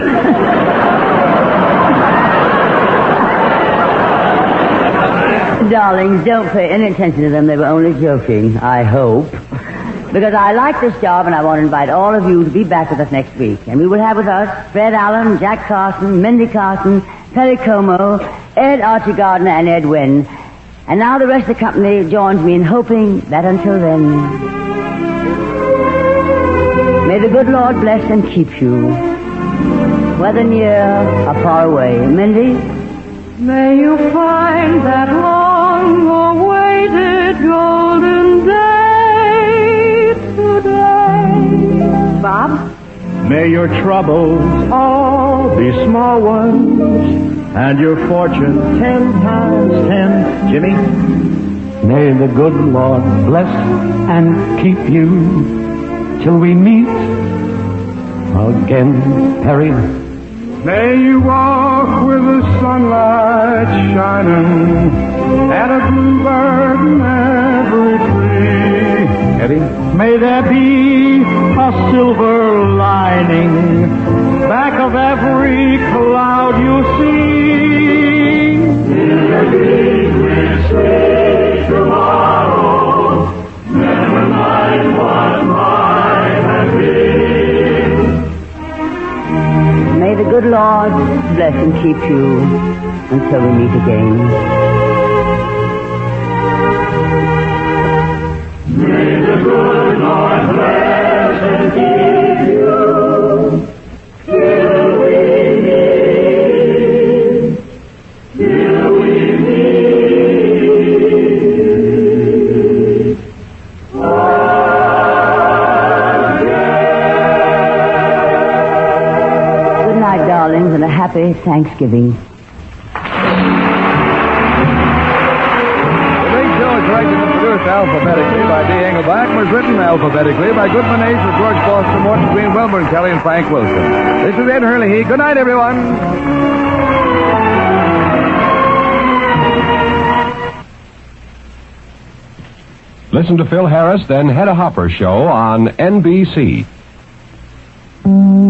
Darlings, don't pay any attention to them. They were only joking, I hope. Because I like this job and I want to invite all of you to be back with us next week. And we will have with us Fred Allen, Jack Carson, Mindy Carson, Perry Como, Ed Archie Gardner, and Ed Wynn. And now the rest of the company joins me in hoping that until then, may the good Lord bless and keep you. whether near or far away. Mindy? May you find that long-awaited golden day today. Bob? May your troubles all be small ones, and your fortune ten times ten. Jimmy? May the good Lord bless and keep you till we meet again, Perry. May you walk with the sunlight shining and a bluebird in every tree. Eddie? May there be a silver lining back of every cloud you see. In the dream we sleep tomorrow, never mind what might have been. May the good Lord bless and keep you until we meet again. May the good Lord bless and keep you till we meet, till we meet again. Good night, darlings, and a happy Thanksgiving. Alphabetically by D. Engelbach, was written alphabetically by Goodman Ace with George Foster, Morton Green, Wilbur Kelly, and Frank Wilson. This is Ed Hurley. Good night, everyone. Listen to Phil Harris, then Hedda Hopper Show on N B C.